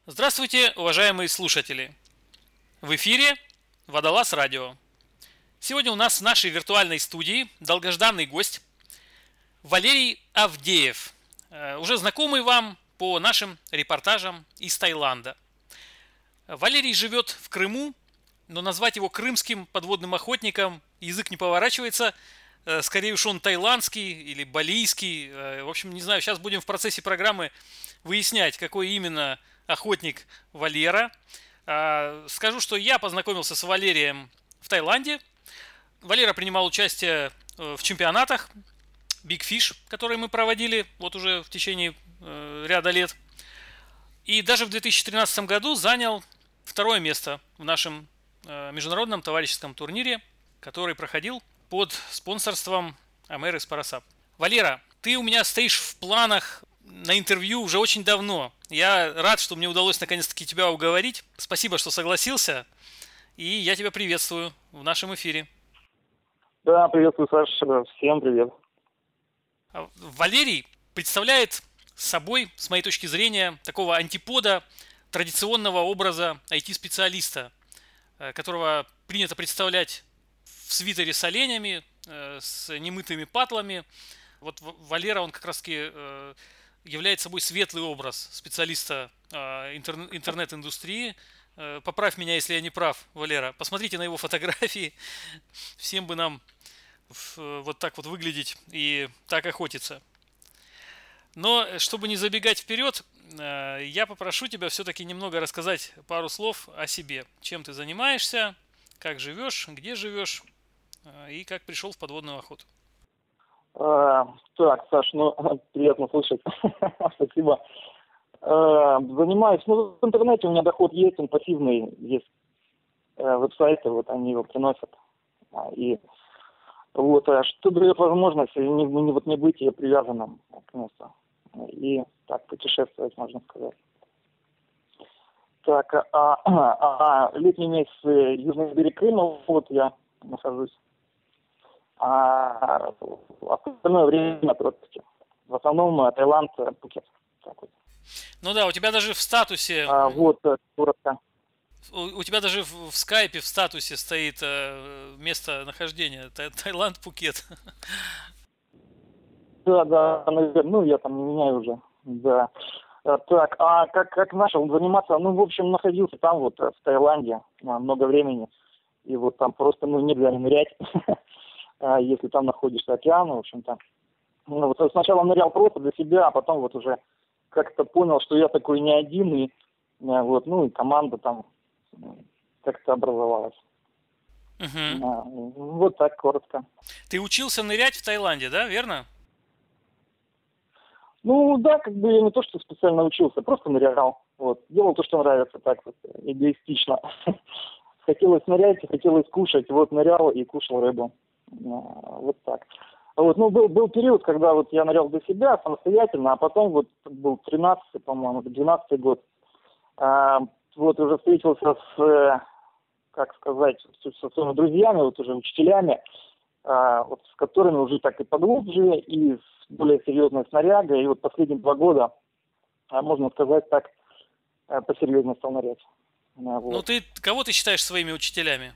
Здравствуйте, уважаемые слушатели! В эфире Водолаз Радио. Сегодня у нас в нашей виртуальной студии долгожданный гость Валерий Авдеев, уже знакомый вам по нашим репортажам из Таиланда. Валерий живет в Крыму, но назвать его крымским подводным охотником язык не поворачивается. Скорее уж он таиландский или балийский. В общем, не знаю, сейчас будем в процессе программы выяснять, какой именно охотник Валера. Скажу, что я познакомился с Валерием в Таиланде. Валера принимал участие в чемпионатах Big Fish, которые мы проводили вот уже в течение ряда лет. И даже в 2013 году занял второе место в нашем международном товарищеском турнире, который проходил под спонсорством Америс Парасап. Валера, ты у меня стоишь в планах на интервью уже очень давно. Я рад, что мне удалось наконец-таки тебя уговорить. Спасибо, что согласился. И я тебя приветствую в нашем эфире. Да, приветствую, Саша. Всем привет. Валерий представляет собой, с моей точки зрения, такого антипода традиционного образа IT-специалиста, которого принято представлять в свитере с оленями, с немытыми патлами. Вот Валера, он как раз-таки является собой светлый образ специалиста интернет-индустрии. Поправь меня, если я не прав, Валера. Посмотрите на его фотографии. Всем бы нам вот так вот выглядеть и так охотиться. Но, чтобы не забегать вперед, я попрошу тебя все-таки немного рассказать пару слов о себе. Чем ты занимаешься, как живешь, где живешь и как пришел в подводную охоту. Так, Саш, приятно слышать. Спасибо. Занимаюсь, в интернете у меня доход есть, он пассивный, есть веб-сайты, вот они его приносят. И вот, что дает возможность не быть привязанным к месту. И так путешествовать, можно сказать. Так, летний месяц южный берег Крыма, вот я нахожусь. А остальное время просто. В основном Таиланд, Пхукет. Так вот. Ну да, у тебя даже в статусе... Вот, коротко. У тебя даже в скайпе в статусе стоит местонахождение. Таиланд, Пхукет. Да, наверное, я там не меняю уже. Да. Так, как начал заниматься? В общем, находился там вот в Таиланде много времени. И вот там просто, нельзя не нырять. Если там находишься океан, в общем-то. Вот сначала нырял просто для себя, а потом вот уже как-то понял, что я такой не один, и и команда там как-то образовалась. Вот так коротко. Ты учился нырять в Таиланде, да, верно? Да, я не то, что специально учился, просто нырял. Вот. Делал то, что нравится, так вот, эгоистично. Хотелось нырять, хотелось кушать, вот нырял и кушал рыбу. Вот так. Вот, был период, когда вот я нырял для себя самостоятельно, а потом вот был 13-й, по-моему, 12-й год. Вот уже встретился со своими друзьями, вот уже учителями, вот с которыми уже так и поглубже, и с более серьезной снарягой. И вот последние 2 года, можно сказать так, посерьезнее стал нырять. Вот. Кого ты считаешь своими учителями?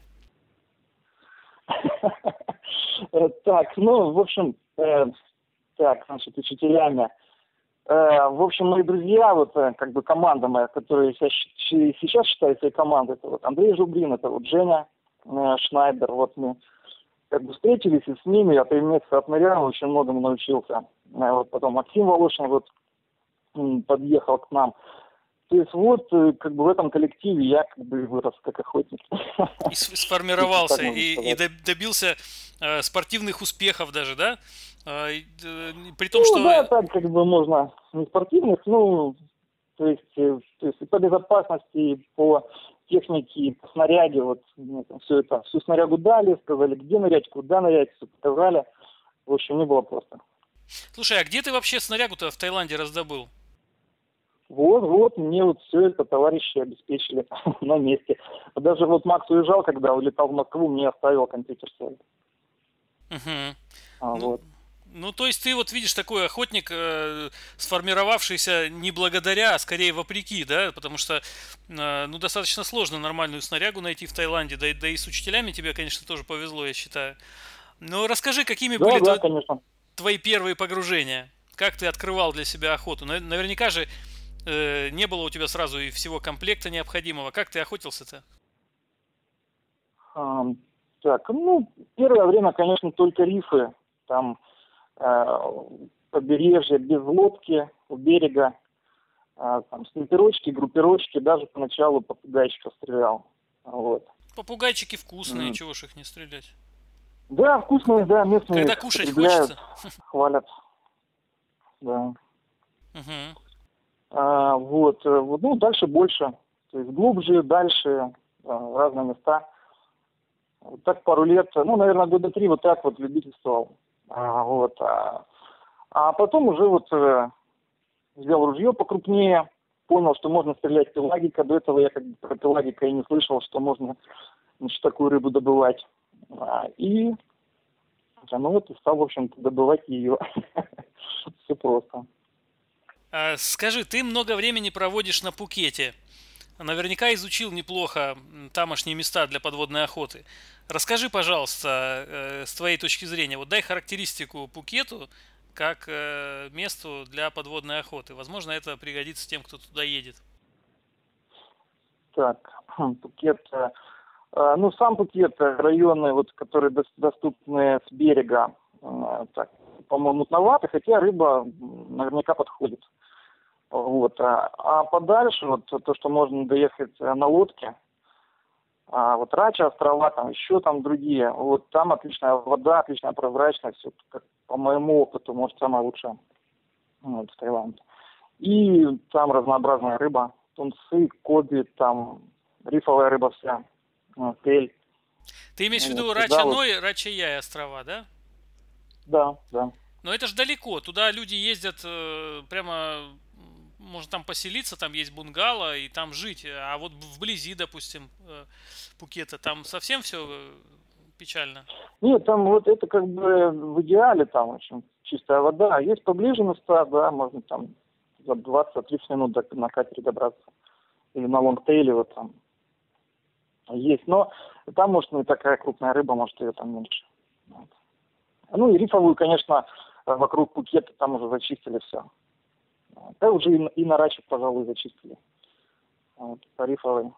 Так, в общем, учителями. В общем, мои друзья, вот команда моя, которая сейчас считается и командой, это вот Андрей Жубрин, это вот Женя Шнайдер. Вот мы встретились, и с ними я 3 месяца отнырял, очень многому научился. Вот потом Максим Волошин вот подъехал к нам. То есть вот, в этом коллективе я вырос как охотник. И сформировался, и добился спортивных успехов даже, да? При том, что... Да, так можно, не спортивных, то есть и по безопасности, и по технике, и по снаряге, вот, всю снарягу дали, сказали, где нырять, куда нырять, все показали. В общем, не было просто. Слушай, а где ты вообще снарягу-то в Таиланде раздобыл? Вот, мне вот все это товарищи обеспечили на месте. Даже вот Макс уезжал, когда улетал в Москву, мне оставил компьютер свой. Угу. Вот. Ну, то есть ты вот видишь такой охотник, сформировавшийся не благодаря, а скорее вопреки, да? Потому что, ну, достаточно сложно нормальную снарягу найти в Таиланде, да и с учителями тебе, конечно, тоже повезло, я считаю. Но расскажи, какими Да, были да, конечно. твои первые погружения? Как ты открывал для себя охоту? Наверняка же не было у тебя сразу и всего комплекта необходимого. Как ты охотился-то? Ам, Так, ну, первое время, конечно, только рифы. Там э, побережье без лодки у берега. Там снайперочки, группировочки, даже поначалу попугайчиков стрелял. Вот. Попугайчики вкусные, М. чего ж их не стрелять? Да, вкусные, да, местные Когда их кушать потребляют, хочется. хвалят, да. Угу. Вот, ну, дальше больше. То есть глубже, дальше, разные места. Вот так пару лет, ну, наверное, года 3 вот так вот любительствовал. А потом уже вот взял ружье покрупнее, понял, что можно стрелять пелагика. До этого я как бы про пелагика и не слышал, что можно, значит, такую рыбу добывать. И, ну вот, и стал, в общем-то, добывать ее. Все просто. Скажи, ты много времени проводишь на Пукете. Наверняка изучил неплохо тамошние места для подводной охоты. Расскажи, пожалуйста, с твоей точки зрения, вот дай характеристику Пукету как месту для подводной охоты. Возможно, это пригодится тем, кто туда едет. Так, Пукет. Ну, сам Пукет, районы, вот, которые доступны с берега, так, по-моему, мутноваты, хотя рыба наверняка подходит. Вот. А подальше, вот то, что можно доехать на лодке, вот Рача, острова, там еще там другие, вот там отличная вода, отличная прозрачность, вот, как, по моему опыту, может, самая лучшая, вот, в Таиланде. И там разнообразная рыба, тунцы, коби, там рифовая рыба вся, тель. Ты имеешь в Вот, виду туда вот, Рача-Ной, Рача-Яй острова, да? да, да. Но это же далеко. Туда люди ездят прямо, можно там поселиться, там есть бунгало и там жить. А вот вблизи, допустим, Пукета, там совсем все печально. Нет, там вот это как бы в идеале там очень чистая вода. А есть поближе места, да, можно там за 20-30 минут на катере добраться. Или на лонгтейле вот там есть. Но там, может, не такая крупная рыба, может, ее там меньше. Вот. Ну и рифовую, конечно, вокруг Пукета там уже зачистили все. Да, уже и на Раче, пожалуй, зачистили. Вот, по рифовой.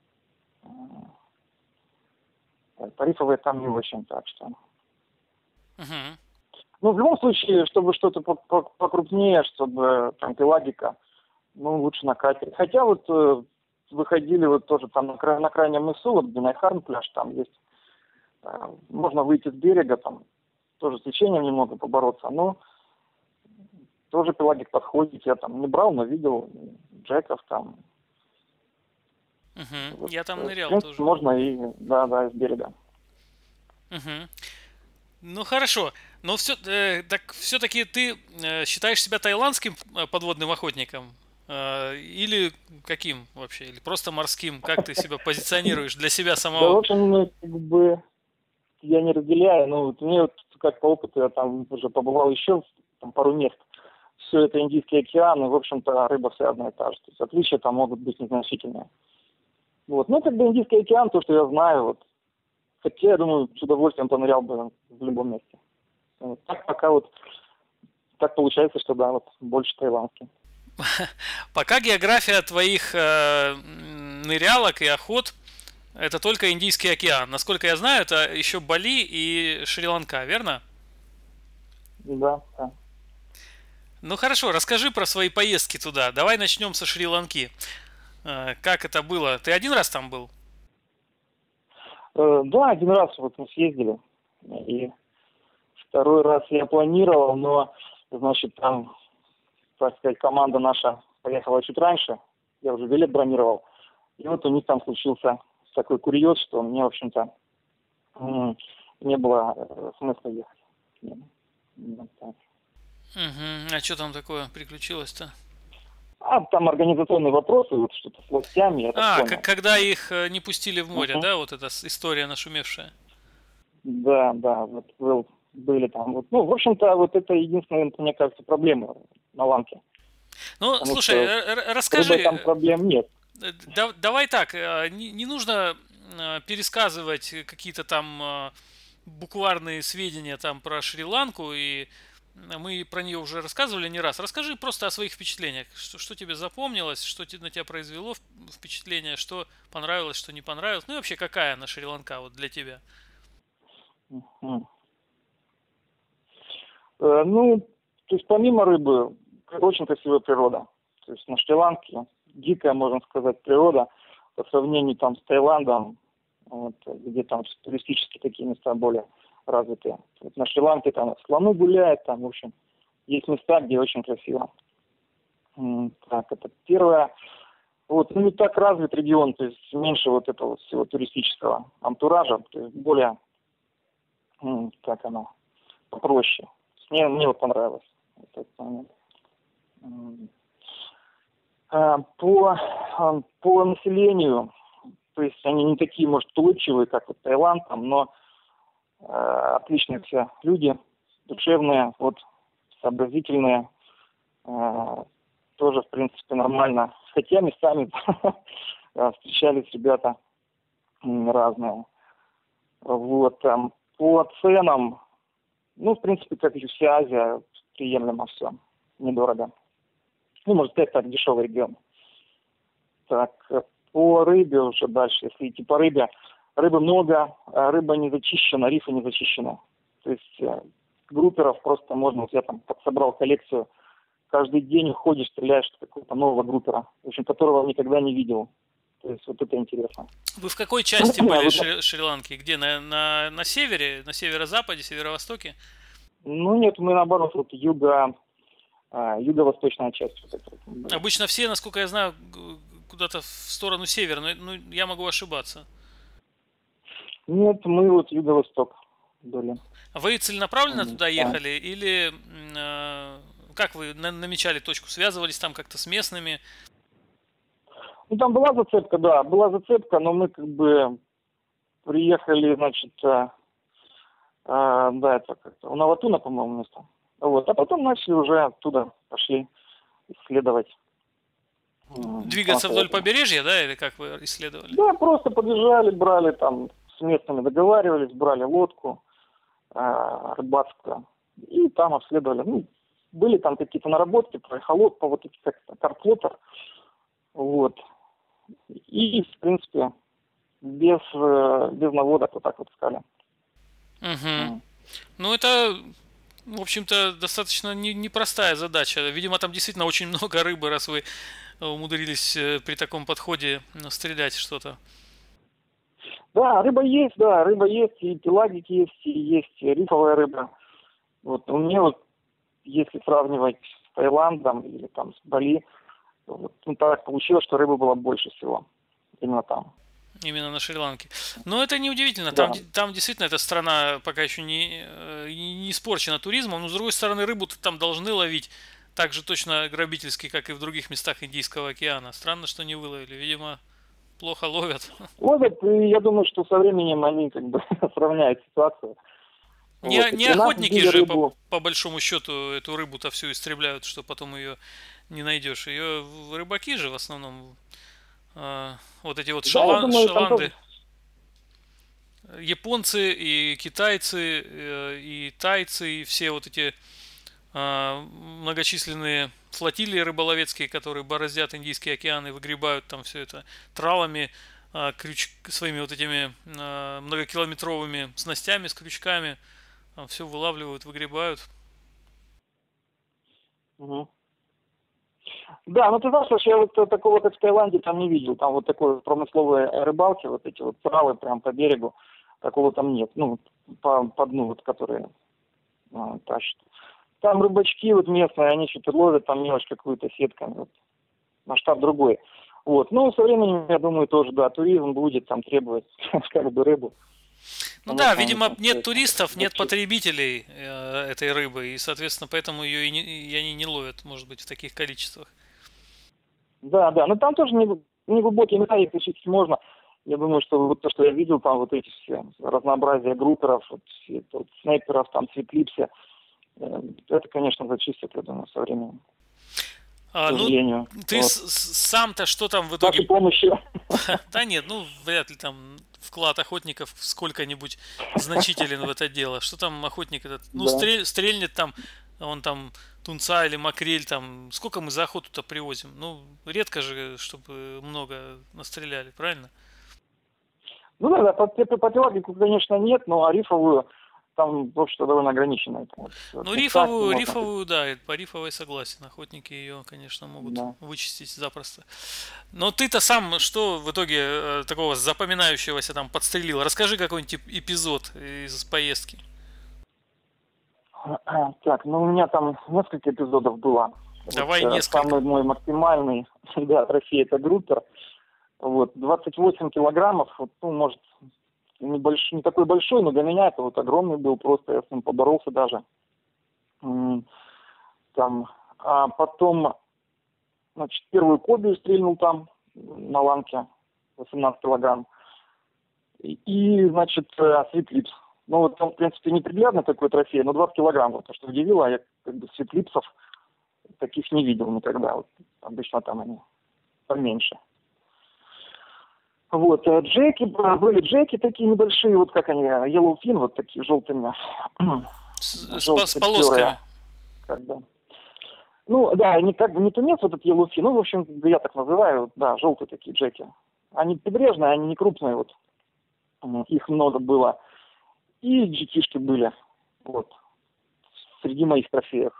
По рифовой там не очень, так что. Угу. Ну, в любом случае, чтобы что-то покрупнее, чтобы там пелагика, ну, лучше на катере. Хотя вот выходили вот тоже там на крайнем мысу, вот где Найхарн пляж, там есть, можно выйти с берега, там тоже с течением немного побороться, но тоже пелагик подходит. Я там не брал, но видел джеков там. Угу. Вот, Я там в нырял принципе, тоже. можно и, да, да, с берега. Угу. Ну хорошо, но так все-таки ты считаешь себя таиландским подводным охотником? Или каким вообще? Или просто морским? Как ты себя позиционируешь для себя Да, в самого? общем, ну, как бы я не разделяю, но вот мне вот как по опыту, я там уже побывал еще там, пару мест. Все это Индийский океан, и, в общем-то, рыба вся одна и та же. То есть отличия там могут быть незначительные. Вот. Ну, как бы Индийский океан, то, что я знаю, вот. Хотя, я думаю, с удовольствием понырял бы в любом месте. Вот. Так пока вот, так получается, что да, вот больше таиландский. Пока география твоих нырялок и охот это только Индийский океан. Насколько я знаю, это еще Бали и Шри-Ланка, верно? Да, да. Ну хорошо, расскажи про свои поездки туда. Давай начнем со Шри-Ланки. Как это было? Ты один раз там был? Да, один раз вот мы съездили. И второй раз я планировал, но, значит, там, так сказать, команда наша поехала чуть раньше. Я уже билет бронировал. И вот у них там случился такой курьез, что мне, в общем-то, не было смысла ехать. Вот так. Угу. А что там такое приключилось-то? Там организационные вопросы, вот что-то с властями, я так понял. Когда их не пустили в море, Мгм. да, вот эта история нашумевшая. Да, да, вот был были там. Вот. Ну, в общем-то, вот это единственная, мне кажется, проблема на Ланке. Ну, Потому слушай, что с рыбой там расскажи, проблем нет. давай так, не нужно пересказывать какие-то там букварные сведения там про Шри-Ланку, и мы про нее уже рассказывали не раз. Расскажи просто о своих впечатлениях, что тебе запомнилось, что на тебя произвело впечатление, что понравилось, что не понравилось, ну и вообще какая она Шри-Ланка вот для тебя. Мгм. Ну, то есть помимо рыбы, очень красивая природа. То есть на Шри-Ланке дикая, можно сказать, природа по сравнению там с Таиландом, вот, где там туристические такие места более развитые. Вот на Шри-Ланке там слоны гуляют, там, в общем, есть места, где очень красиво. Так, это первое. Вот, ну, не так развит регион, то есть меньше вот этого вот всего туристического антуража, то есть более, как оно, попроще. Мне вот понравилось этот момент. М, по населению, то есть они не такие, может, улыбчивые, как вот Таиланд, там, но отличные все люди, душевные, вот, сообразительные, э, тоже, в принципе, нормально. Хотя местами встречались ребята разные. Вот, по ценам, ну, в принципе, как и вся Азия, приемлемо все, недорого. Ну, может, это так, дешевый регион. Так, по рыбе уже дальше, если идти по рыбе, рыбы много, а рыба не зачищена, рифы не зачищены. То есть групперов просто можно, вот я там собрал коллекцию, каждый день ходишь, стреляешь в какого-то нового группера, в общем, которого никогда не видел. То есть вот это интересно. Вы в какой части были Вот, Шри-Ланки? Где? На севере, на северо-западе, северо-востоке? ну нет, мы наоборот, вот юго-восточная часть. Вот это вот были. Обычно все, насколько я знаю, куда-то в сторону севера, но ну, я могу ошибаться. Нет, мы вот юго-восток были. Вы целенаправленно туда Да. ехали или как вы намечали точку? Связывались там как-то с местными? Ну там была зацепка, да, была зацепка, но мы как бы приехали, значит, да, это как-то у Наватуна, по-моему, место. Вот, а потом начали уже оттуда, пошли исследовать Двигаться вдоль самостоятельно. побережья, да, или как вы исследовали? Да, просто подъезжали, брали там, с местными договаривались, брали лодку рыбацкую, и там обследовали. Ну, были там какие-то наработки про эхолот, по вот эти как карплотер, вот. И, в принципе, без наводок вот так вот искали. Угу. Ну, это, в общем-то, достаточно непростая задача. Видимо, там действительно очень много рыбы, раз вы умудрились при таком подходе стрелять что-то. Да, рыба есть, и пелагики есть, и есть рифовая рыба. Вот у меня вот, если сравнивать с Таиландом или там с Бали, то вот, ну, так получилось, что рыбы было больше всего именно там. Именно на Шри-Ланке. Но это неудивительно. Там, Да. там действительно эта страна пока еще не испорчена туризмом. Но с другой стороны, рыбу там должны ловить так же точно грабительски, как и в других местах Индийского океана. Странно, что не выловили. Видимо, плохо ловят. Вот, и я думаю, что со временем они как бы сравняют ситуацию. Вот. И Не при нас охотники сбили же, рыбу. по большому счету, эту рыбу-то всю истребляют, что потом ее не найдешь. Ее рыбаки же в основном, вот эти вот Да, я думаю, там тоже. шаланды, японцы и китайцы, и тайцы, и все вот эти многочисленные флотилии рыболовецкие, которые бороздят Индийский океан и выгребают там все это тралами, своими вот этими многокилометровыми снастями с крючками, все вылавливают, выгребают. Мгм. Да, ну ты знаешь, что я вот такого, как в Таиланде, там не видел. Там вот такой вот промысловые рыбалки, вот эти вот тралы прям по берегу, такого там нет. Ну, по дну, вот, которые тащат. Там рыбачки вот местные, они что-то ловят, там мелочь какую-то сетками. Вот. Масштаб другой. Вот. Ну, со временем, я думаю, тоже, да, туризм будет там требовать как бы рыбу. Ну Потому да, что они видимо, там все нет это туристов, нет зачем. потребителей этой рыбы, и, соответственно, поэтому ее и они не ловят, может быть, в таких количествах. Да, да, но там тоже не глубокие места, их изучить можно. Я думаю, что вот то, что я видел, там вот эти все разнообразие групперов, вот, вот, снайперов, там, Светлипсе, это, конечно, зачистят, я думаю, со временем, к Ну, сожалению. ты Вот. сам-то что там в С вашей итоге? помощью. Да нет, ну, вряд ли там вклад охотников сколько-нибудь значителен в это дело. Что там охотник этот? Ну, Да. стрельнет там, он там тунца или макрель там. Сколько мы за охоту-то привозим? Ну, редко же, чтобы много настреляли, правильно? Ну да, по пелагику, конечно, нет, но рифовую там общество довольно ограниченное. Вот, Ну, тунца можно. рифовую, да, по рифовой согласен. Охотники ее, конечно, могут Да. вычистить запросто. Но ты-то сам что в итоге такого запоминающегося там подстрелил? Расскажи какой-нибудь эпизод из поездки. Так, ну у меня там несколько эпизодов было. Вот, Давай несколько. самый мой максимальный, да, трофей это группер. Вот, 28 килограммов, вот, ну, может, не такой большой, но для меня это вот огромный был, просто я с ним поборолся даже. Там, а потом, значит, первую кобию стрельнул там, на ланке, 18 килограмм. Значит, Светлипс. Ну, вот он, в принципе, неприглядный такой трофей, но 20 килограмм, вот то, что удивило, я как бы Светлипсов таких не видел никогда. Вот, обычно там они поменьше. Вот, были джеки такие небольшие, вот как они, Yellowfin, вот такие желтыми. С полосками. Как бы. Ну, да, они как бы не тунец, вот этот Yellowfin, ну, в общем, я так называю, да, желтые такие джеки. Они прибрежные, они не крупные, вот. Их много было. И джекишки были, вот, среди моих трофеев.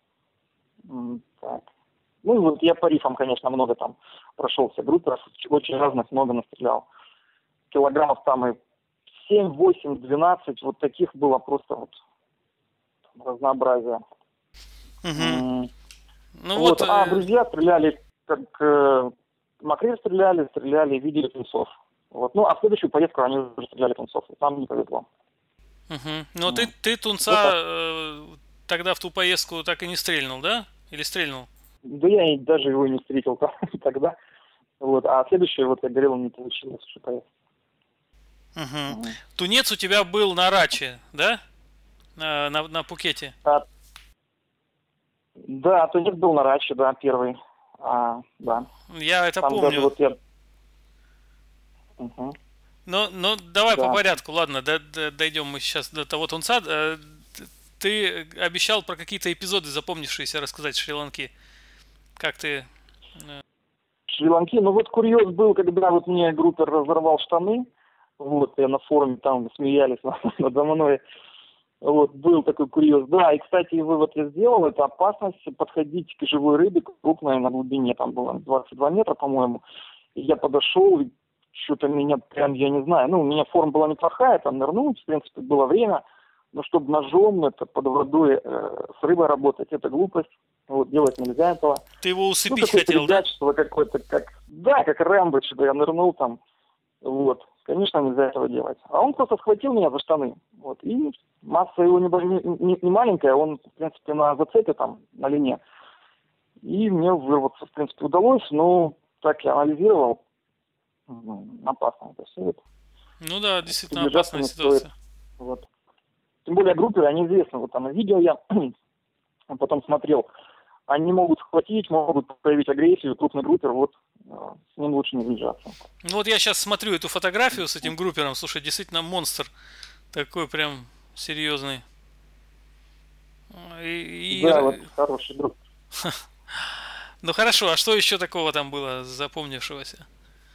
Так. Ну, вот я по рифам, конечно, много там прошелся, групперов, очень разных много настрелял. Килограммов там и 7, 8, 12, вот таких было просто вот разнообразие. Угу. Ну Вот, вот. друзья стреляли, как макрель стреляли, видели тунцов. Вот. Ну, а в следующую поездку они уже стреляли тунцов, там не повезло. Угу. Но ты тунца Вот тогда в ту поездку так и не стрельнул, да? Или стрельнул? да я даже его и не встретил тогда. Вот. А следующее, вот я говорил, не получилось. Что Угу. Тунец у тебя был на Раче, да? На Пукете. Да, тунец был на Раче, да, первый. Да. Я это там помню. даже вот я... Угу. Но давай Да. по порядку, ладно, дойдем мы сейчас до того тунца. Ты обещал про какие-то эпизоды запомнившиеся рассказать Шри-Ланки. Как ты... Шри-Ланки, ну вот курьез был, когда вот мне группер разорвал штаны, вот, я на форуме там смеялись надо мной, вот, был такой курьез. Да, и, кстати, вывод я сделал, это опасность подходить к живой рыбе, крупной на глубине, там было 22 метра, по-моему, и я подошел, и что-то меня прям, я не знаю, ну, у меня форма была неплохая, там нырнуть, в принципе, было время, но чтобы ножом это под водой с рыбой работать, это глупость. Вот, делать нельзя этого. Ты его усыпить хотел, да? Какое-то, как Рэмбо, что я нырнул там. Вот. Конечно, нельзя этого делать. А он просто схватил меня за штаны. Вот. И масса его не маленькая, он, в принципе, на зацепе там, на лине. И мне вырваться, в принципе, удалось, но так я анализировал. Опасно это все. Ну да, действительно опасная ситуация. Вот. Тем более групперы, они известны. Вот там видео я потом смотрел. Они могут схватить, могут проявить агрессию, крупный группер, вот с ним лучше не сближаться. Ну вот я сейчас смотрю эту фотографию с этим группером, слушай, действительно монстр, такой прям серьезный. Да, вот хороший друг. Ну хорошо, а что еще такого там было запомнившегося?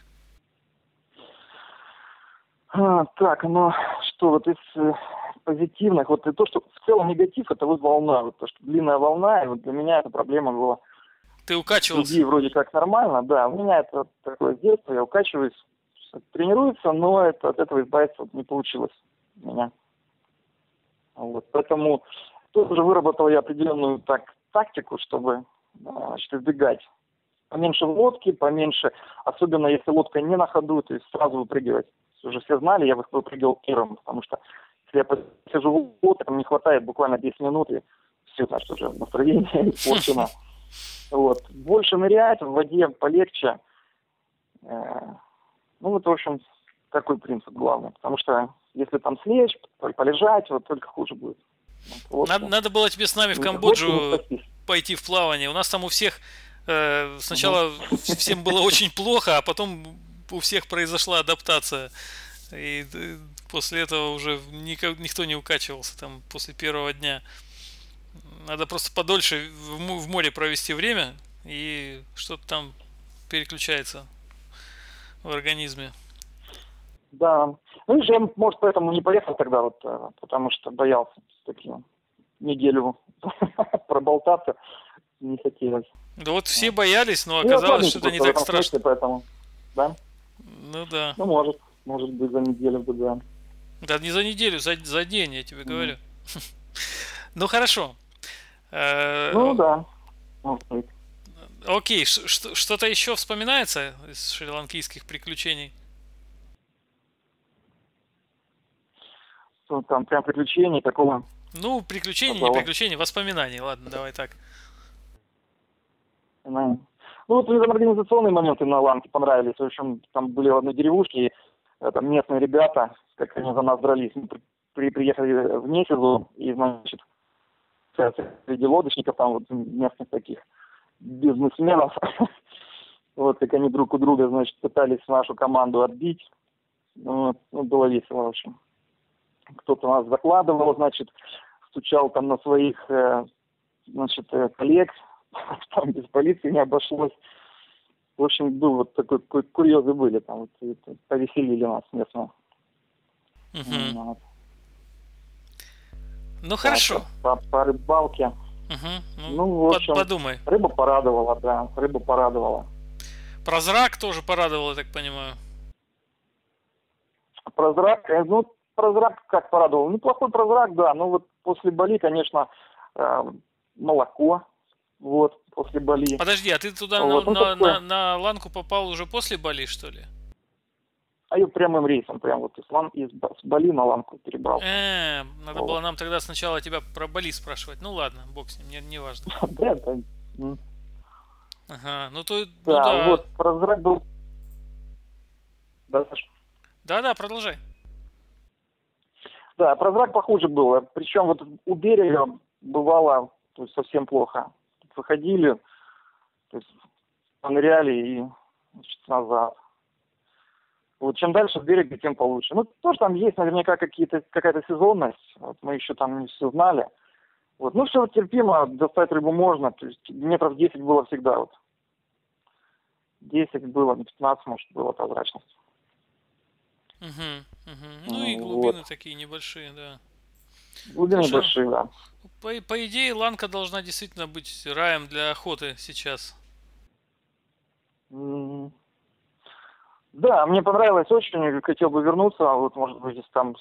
Так, ну что, вот из позитивных, вот и то, что в целом негатив, это вот волна, вот то, что длинная волна, и вот для меня эта проблема была. Ты укачивался? Другие вроде как нормально, да, у меня это такое с детства, я укачиваюсь, тренируется, но от этого избавиться вот не получилось у меня. Вот, поэтому тоже выработал я определенную тактику, чтобы, значит, избегать. Поменьше лодки, поменьше, особенно если лодка не на ходу, то есть сразу выпрыгивать. Уже все знали, я выпрыгивал первым, потому что если я посижу в лодке, там не хватает буквально 10 минут, и все, значит, уже настроение испорчено. Вот. Больше нырять, в воде полегче. Ну вот, в общем, Такой принцип главный. Потому что если там слечь, полежать, вот только хуже будет. Вот, Надо было тебе с нами в не Камбоджу спастись. пойти в плавание. У нас там у всех сначала всем было очень плохо, а потом у всех произошла адаптация. И после этого уже никто не укачивался там после первого дня. Надо просто подольше в море провести время, и что-то там переключается в организме. Да. Ну и же я, может, поэтому не поехал тогда, вот, потому что боялся такие неделю проболтаться не хотелось. Да вот все боялись, но Ну, я оказалось, что слабенький это не просто в так этом страшно. смысле, поэтому, да? Ну да. Ну, может быть, за неделю бы, да. Да не за неделю, за день, я тебе говорю. Ну хорошо. Ну, да, может быть. Окей, что-то еще вспоминается из шри-ланкийских приключений? Ну, там прям приключений такого. Ну, приключений, не Пожалуй. приключений, воспоминаний. Ладно, давай так. Ну, вот мне там организационные моменты на Ланке понравились. В общем, там были в одной деревушке, и там местные ребята, как они за нас дрались. Мы приехали в Нефизу, и, значит, среди лодочников, там вот местных таких бизнесменов, вот, как они друг у друга, значит, пытались нашу команду отбить. Вот, ну, было весело, в общем. Кто-то нас закладывал, значит, стучал там на своих, значит, коллег, там без полиции не обошлось. В общем, был вот такой курьезы были там, вот, повеселили нас местно. Вот. Ну хорошо. По рыбалке. Ну, в общем, подумай. рыба порадовала, да, рыба порадовала. Прозрак тоже порадовал, я так понимаю. Прозрак, ну, прозрак как порадовал? Неплохой прозрак, да, но вот после Бали, конечно, молоко, вот, после Бали. Подожди, а ты туда вот, на Ланку попал уже после Бали, что ли? А я прямым рейсом, прям вот из Бали на Ланку перебрал. Надо было нам тогда сначала тебя про Бали спрашивать. Ну ладно, бог с ним, не важно. Да. Ага, ну то... Да, вот, прозрак был... Да, продолжай. Да, прозрак похуже было. Причем вот у берега бывало, то есть, совсем плохо. Выходили, то есть поныряли и, значит, назад. Вот чем дальше с берега, тем получше. Ну, тоже там есть наверняка какая-то сезонность. Вот мы еще там не все знали. Вот. Ну, все терпимо, достать рыбу можно. То есть метров 10 было всегда. Вот. 10 было, 15, может, было прозрачность. Ну и глубины такие небольшие, да. Глубины небольшие, да. По идее, Ланка должна действительно быть раем для охоты сейчас. Да, мне понравилось очень, хотел бы вернуться, вот, может быть, если там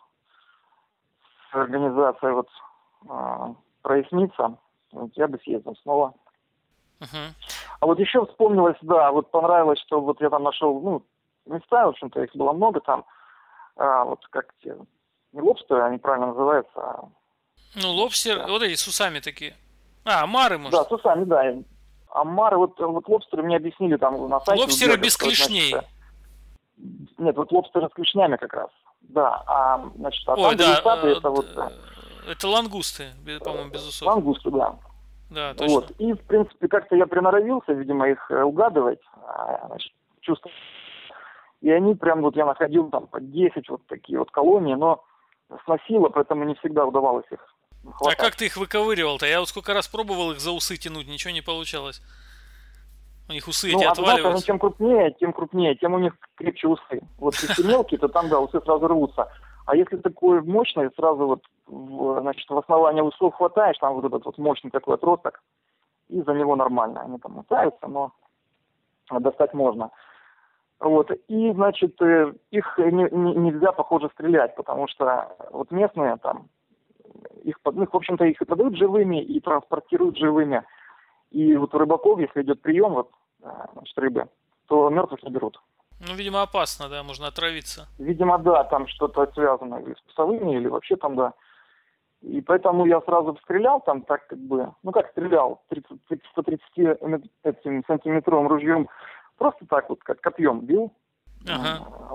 с организацией вот прояснится, вот, я бы съездил снова. А вот еще вспомнилось, да, вот понравилось, что вот я там нашел, ну, места, в общем-то, их было много там, вот как те, не лобстеры, они правильно называются. Ну, лобстер, да. Вот эти с усами такие. Омары, может? Да, с усами, да. Омары, вот лобстеры мне объяснили там на сайте. Лобстеры без клешней. Значит, нет, вот лобстеры с клешнями как раз. Да, значит, там да, это вот... Это лангусты, по-моему, без усов. Лангусты, да. Да, точно. Вот. И, в принципе, как-то я приноровился, видимо, их угадывать, значит, чувствовать. И они прям вот я находил там по 10 вот такие вот колонии, но сносило, поэтому не всегда удавалось их хватать. А как ты их выковыривал-то? Я вот сколько раз пробовал их за усы тянуть, ничего не получалось. У них усы эти отваливаются. Чем крупнее, тем у них крепче усы. Вот если мелкие, то там, да, усы сразу рвутся. А если такой мощный, сразу вот, значит, в основании усов хватаешь, там вот этот вот мощный такой отросток, и за него нормально. Они там мотаются, но достать можно. Вот. И, значит, их нельзя, похоже, стрелять, потому что вот местные там, в общем-то, их и продают живыми, и транспортируют живыми. И вот у рыбаков, если идет прием вот, значит, рыбы, то мертвых не берут. Ну, видимо, опасно, да, можно отравиться. Видимо, да, там что-то связано или с вкусовыми, или вообще там, да. И поэтому я сразу стрелял там так как бы, ну как стрелял, 130 сантиметровым ружьем, просто так вот, как копьем бил.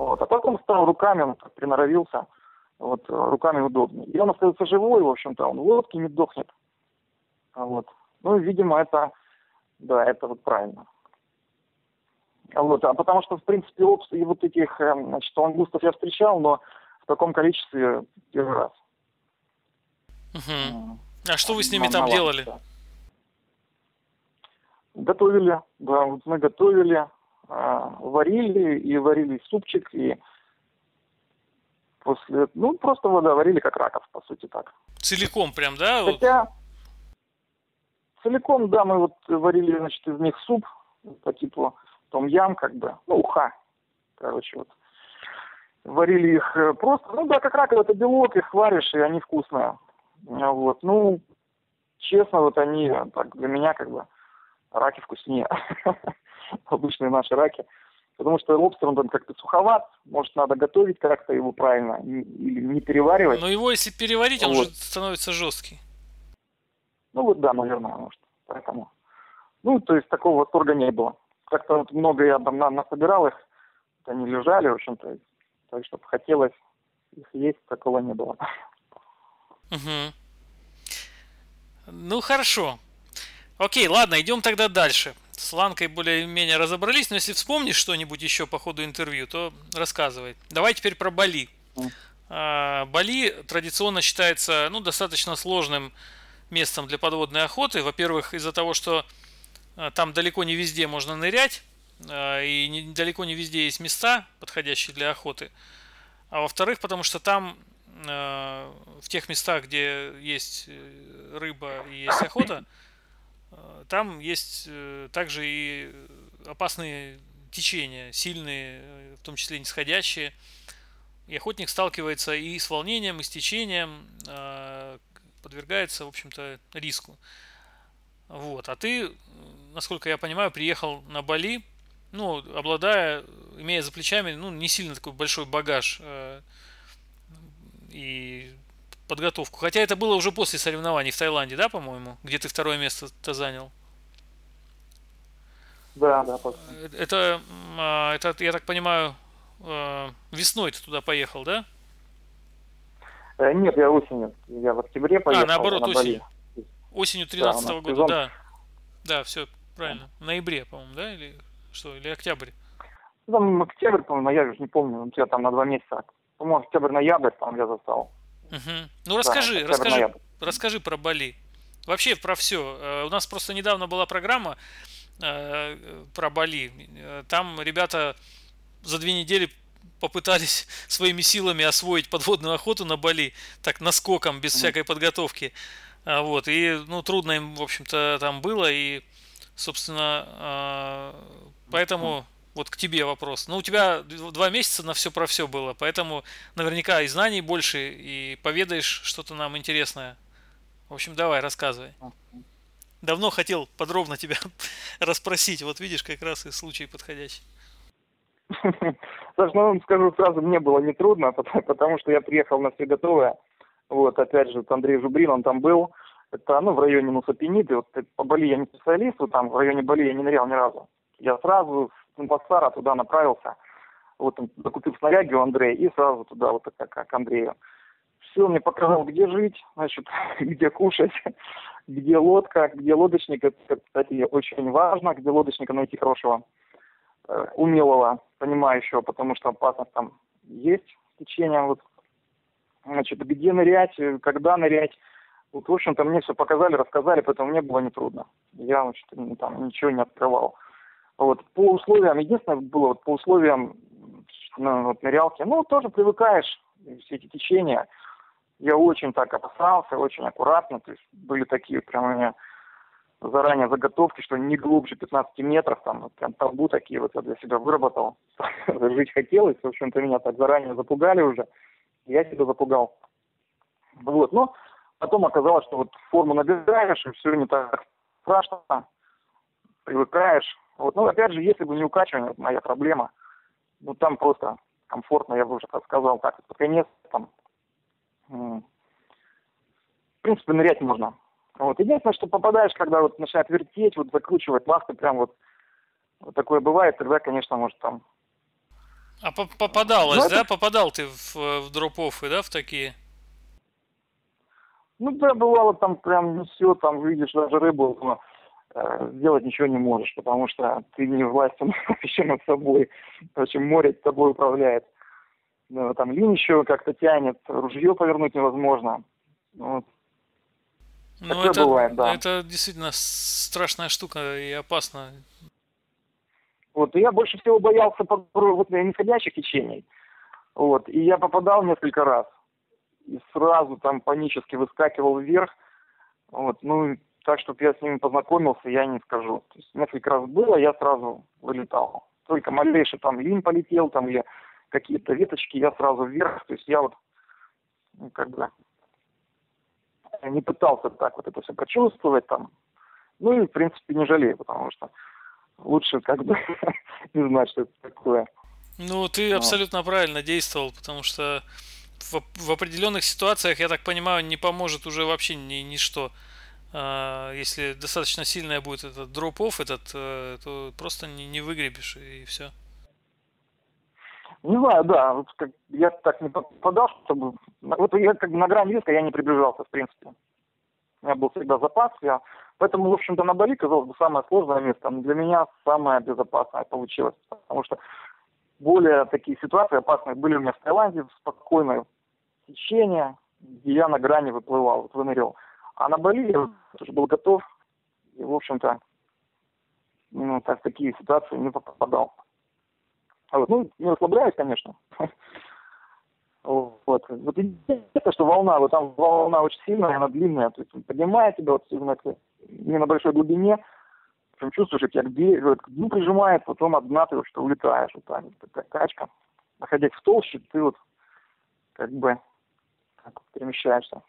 Вот. А потом стал руками, он так приноровился, вот, руками удобнее. И он остается живой, в общем-то, он в лодке не дохнет. Вот. Ну, видимо, это, да, это вот правильно. Вот. А потому что, в принципе, и вот этих, значит, лангустов я встречал, но в таком количестве первый раз. Угу. А что вы с ними там делали? Готовили, да, вот мы готовили, варили супчик, и после, ну, просто вода варили как раков, по сути, так. Целиком прям, да? Хотя, целиком, да, мы вот варили, значит, из них суп по типу том-ям, как бы, ну, уха, короче, вот. Варили их просто, ну да, как рак, это белок, их варишь, и они вкусные. Вот, ну, честно, вот они, так, для меня, как бы, раки вкуснее. Обычные наши раки. Потому что лобстер, он там как-то суховат, может, надо готовить как-то его правильно, или не переваривать. Но его, если переварить, он вот. уже становится жесткий. Ну вот, да, наверное, может, поэтому. Ну, то есть, такого восторга не было. Как-то вот много я там насобирал их, они лежали, в общем-то, так что хотелось их есть, такого не было. Угу. Ну, хорошо. Окей, ладно, идем тогда дальше. С ланкой более-менее разобрались, но если вспомнишь что-нибудь еще по ходу интервью, то рассказывай. Давай теперь про Бали. Бали традиционно считается, ну, достаточно сложным местом для подводной охоты. Во-первых, из-за того, что там далеко не везде можно нырять, и далеко не везде есть места, подходящие для охоты. А во-вторых, потому что там, в тех местах, где есть рыба и есть охота, там есть также и опасные течения, сильные, в том числе нисходящие. И охотник сталкивается и с волнением, и с течением, подвергается, в общем-то, риску. Вот. А ты, насколько я понимаю, приехал на Бали, ну, имея за плечами, ну, не сильно такой большой багаж и подготовку. Хотя это было уже после соревнований в Таиланде, да, по-моему, где ты второе место-то занял. Да. Это, я так понимаю, весной ты туда поехал, да? Нет, я осенью. Я в октябре поехал наоборот, на Бали. Осенью 2013 года, сезон. да. Да, все правильно. В ноябре, по-моему, да? Или что? Или октябрь? Там октябрь, по-моему, ноябрь, не помню. У тебя там на 2 месяца. По-моему, октябрь-ноябрь там я застал. Угу. Ну, Да, расскажи про Бали. Вообще про все. У нас просто недавно была программа про Бали. Там ребята за 2 недели попытались своими силами освоить подводную охоту на Бали, так наскоком, без всякой подготовки. Вот, и, ну, трудно им, в общем-то, там было, и, собственно, поэтому вот к тебе вопрос. Ну, у тебя 2 месяца на все про все было, поэтому наверняка и знаний больше, и поведаешь что-то нам интересное. В общем, давай, рассказывай. Давно хотел подробно тебя расспросить, вот видишь, как раз и случай подходящий. Саш, ну, скажу сразу, мне было нетрудно, потому что я приехал на все готовое. Вот, опять же, Андрей Жубрин, он там был. Это, ну, в районе Нуса-Пениды. Вот по Бали я не специалист, вот там в районе Бали я не нырял ни разу. Я сразу с Темпостара туда направился. Вот он докупил снаряги у Андрея и сразу туда, вот как к Андрею. Все, мне показал, где жить, значит, где кушать, где лодка, где лодочник. Это, кстати, очень важно, где лодочника найти хорошего, умелого, понимающего, потому что опасность там есть, течение, вот. Значит, где нырять, когда нырять. Вот, в общем-то, мне все показали, рассказали, поэтому мне было нетрудно. Я, значит, там ничего не открывал. Вот, по условиям, единственное было, вот, по условиям вот, нырялки, ну, тоже привыкаешь, все эти течения. Я очень так опасался, очень аккуратно, то есть были такие прям у меня заранее заготовки, что не глубже 15 метров, там, вот, прям табу такие вот я для себя выработал. Жить хотелось, в общем-то, меня так заранее запугали уже. Я себя запугал. Вот, но потом оказалось, что вот форму набираешь, и все не так страшно, привыкаешь. Вот, ну, опять же, если бы не укачивание, моя проблема, ну, там просто комфортно, я бы уже сказал, так, под конец, там, в принципе, нырять можно. Вот, единственное, что попадаешь, когда вот начинает вертеть, вот закручивать ласты, прям вот такое бывает, тогда, конечно, может там А Ну, попадалось, это, да? Попадал ты в дроп-оффы, да, в такие? ну, да, бывало там прям не все, там видишь даже рыбу, но сделать ничего не можешь, потому что ты не властен еще над собой. В общем, море с тобой управляет. Ну, там линь еще как-то тянет, ружье повернуть невозможно. Вот. Ну, Такое это, бывает, да. это действительно страшная штука и опасно. Вот, и я больше всего боялся вот, нисходящих течений. Вот, и я попадал несколько раз. И сразу там панически выскакивал вверх. Вот, ну, так, чтобы я с ними познакомился, я не скажу. То есть несколько раз было, я сразу вылетал. Только малейший там линь полетел, там или какие-то веточки, я сразу вверх. То есть я вот, ну, как бы не пытался так вот это все прочувствовать там. Ну и, в принципе, не жалею, потому что лучше как бы не знать, что это такое. Ну, ты Вот. абсолютно правильно действовал, потому что в определенных ситуациях, я так понимаю, не поможет уже вообще ничто. Если достаточно сильная будет этот дроп-офф, то просто не выгребешь и все. Не знаю, да, вот как, я так не попадал, чтобы... Вот я как бы на грани риска я не приближался, в принципе. У меня был всегда запас, Поэтому, в общем-то, на Бали, казалось бы, самое сложное место, но для меня самое безопасное получилось. Потому что более такие ситуации опасные были у меня в Таиланде, в спокойное течение, где я на грани выплывал, вот выныривал. А на Бали я уже был готов, и, в общем-то, ну, так, в такие ситуации не попадал. Вот. Ну, не расслабляюсь, конечно. Вот. Вот интересно, что волна, вот там волна очень сильная, она длинная, то есть он поднимает тебя вот не на большой глубине, прям чувствуешь, как тебя к дну прижимает, потом от дна ты вот что улетаешь, вот так, вот такая качка. Находясь в толще, ты вот как бы так вот перемещаешься.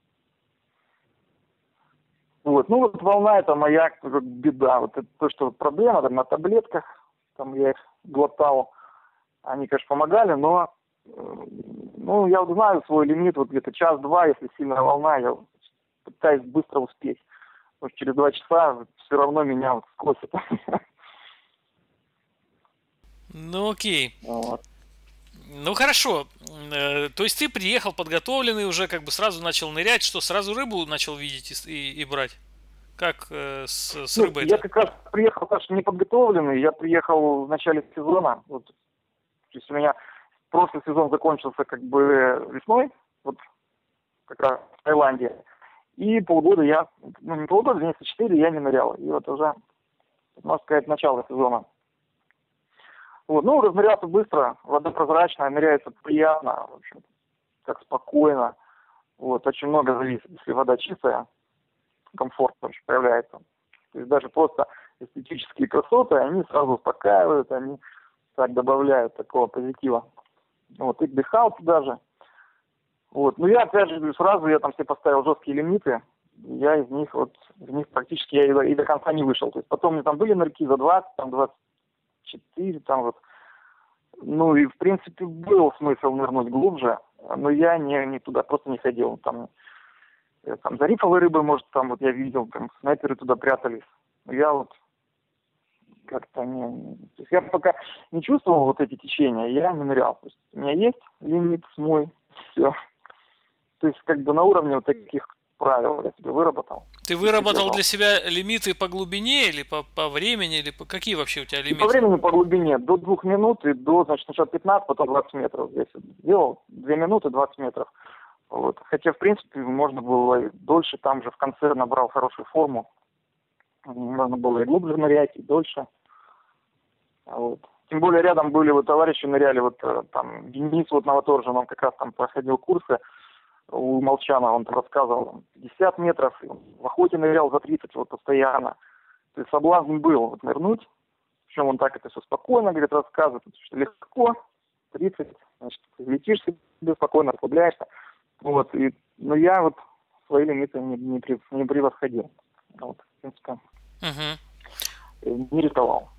Вот. Ну вот волна это моя как беда, вот это то, что проблема там на таблетках, там я их глотал, они, конечно, помогали, но ну, я вот знаю свой лимит, вот где-то час-два, если сильная волна, я пытаюсь быстро успеть. Потому что через 2 часа все равно меня вот скосит. Ну, окей. Вот. Ну, хорошо. То есть ты приехал подготовленный уже, как бы сразу начал нырять, что сразу рыбу начал видеть и брать? Как с Нет, я рыбой-то? как раз приехал, конечно, неподготовленный. Я приехал в начале сезона. Вот, то есть у меня прошлый сезон закончился как бы весной, вот как раз в Таиланде. И полгода я, ну не полгода, месяца 4 я не нырял. И вот уже, можно сказать, начало сезона. Вот, ну, разнырялся быстро, вода прозрачная, ныряется приятно, в общем, так спокойно. Вот, очень много зависит. Если вода чистая, комфорт очень появляется. То есть даже просто эстетические красоты, они сразу успокаивают, они так добавляют такого позитива. Вот, и дыхал туда же. Вот, ну я опять же говорю, сразу я там себе поставил жесткие лимиты, я из них практически я и до конца не вышел. То есть потом у меня там были нырки за 20, там 24, там вот. Ну и в принципе был смысл нырнуть глубже, но я не туда, просто не ходил. Там за рифовой рыбой, может, там вот я видел, там снайперы туда прятались. Но я вот как-то не... То есть я пока не чувствовал вот эти течения, я не нырял. То есть у меня есть лимит мой, все. То есть как бы на уровне вот таких правил я себе выработал Ты и выработал для придерживался. себя лимиты по глубине или по времени, или какие вообще у тебя И по лимиты? времени, по глубине, до 2 минут и до, значит, сначала 15, потом 20 метров. Здесь делал 2 минуты 20 метров. Вот. Хотя, в принципе, можно было и дольше, там же в конце набрал хорошую форму. Можно было и глубже нырять, и дольше. Вот. Тем более рядом были вот товарищи ныряли, вот там Денис вот Новоторжин, он как раз там проходил курсы у Молчана, он там рассказывал, 50 метров, в охоте нырял за 30 вот постоянно. То есть соблазн был вот нырнуть, причем он так это все спокойно, говорит, рассказывает, что легко, 30, значит, летишь себе спокойно, расслабляешься. Вот, и, но я вот свои лимиты не превосходил. Вот, в принципе, Угу. не рисковал.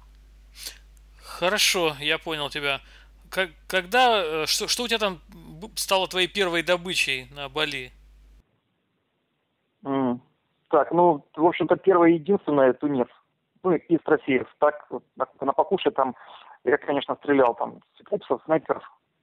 Хорошо, я понял тебя. Когда, что у тебя там стало твоей первой добычей на Бали? М. Так, ну, в общем-то, первое и единственное тунец. Ну, из трофеев. Так, вот, на покуше там Я, конечно, стрелял там с циклопсов, снайперов,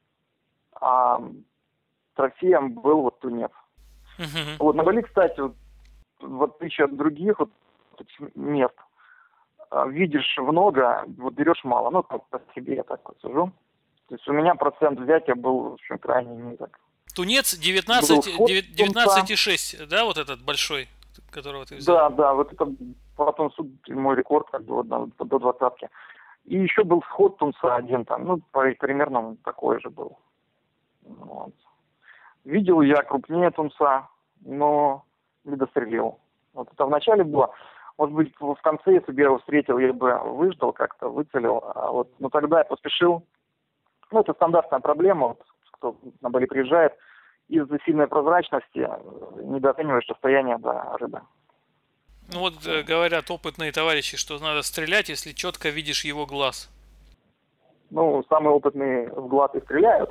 а трофеем был вот тунец. Мгм. Вот на Бали, кстати, вот, в отличие от других вот этих мест, видишь много, вот берешь мало. Ну, так, по себе я так вот сужу. То есть у меня процент взятия был, в общем, крайне низок. Тунец Был сход тунца. 19,6, да, вот этот большой, которого ты взял? Да, да, вот это потом мой рекорд, как бы, вот, до 20-ки. И еще был сход тунца один там, ну, примерно он такой же был. Вот. Видел я крупнее тунца, но не дострелил. Вот это вначале было. Может быть, в конце, если бы я его встретил, я бы выждал как-то, выцелил. А вот, но тогда я поспешил. Ну, это стандартная проблема, вот, кто на Бали приезжает. Из-за сильной прозрачности недооцениваешь состояние, да, рыбы. Ну вот говорят опытные товарищи, что надо стрелять, если четко видишь его глаз. Ну, самые опытные в глаз и стреляют.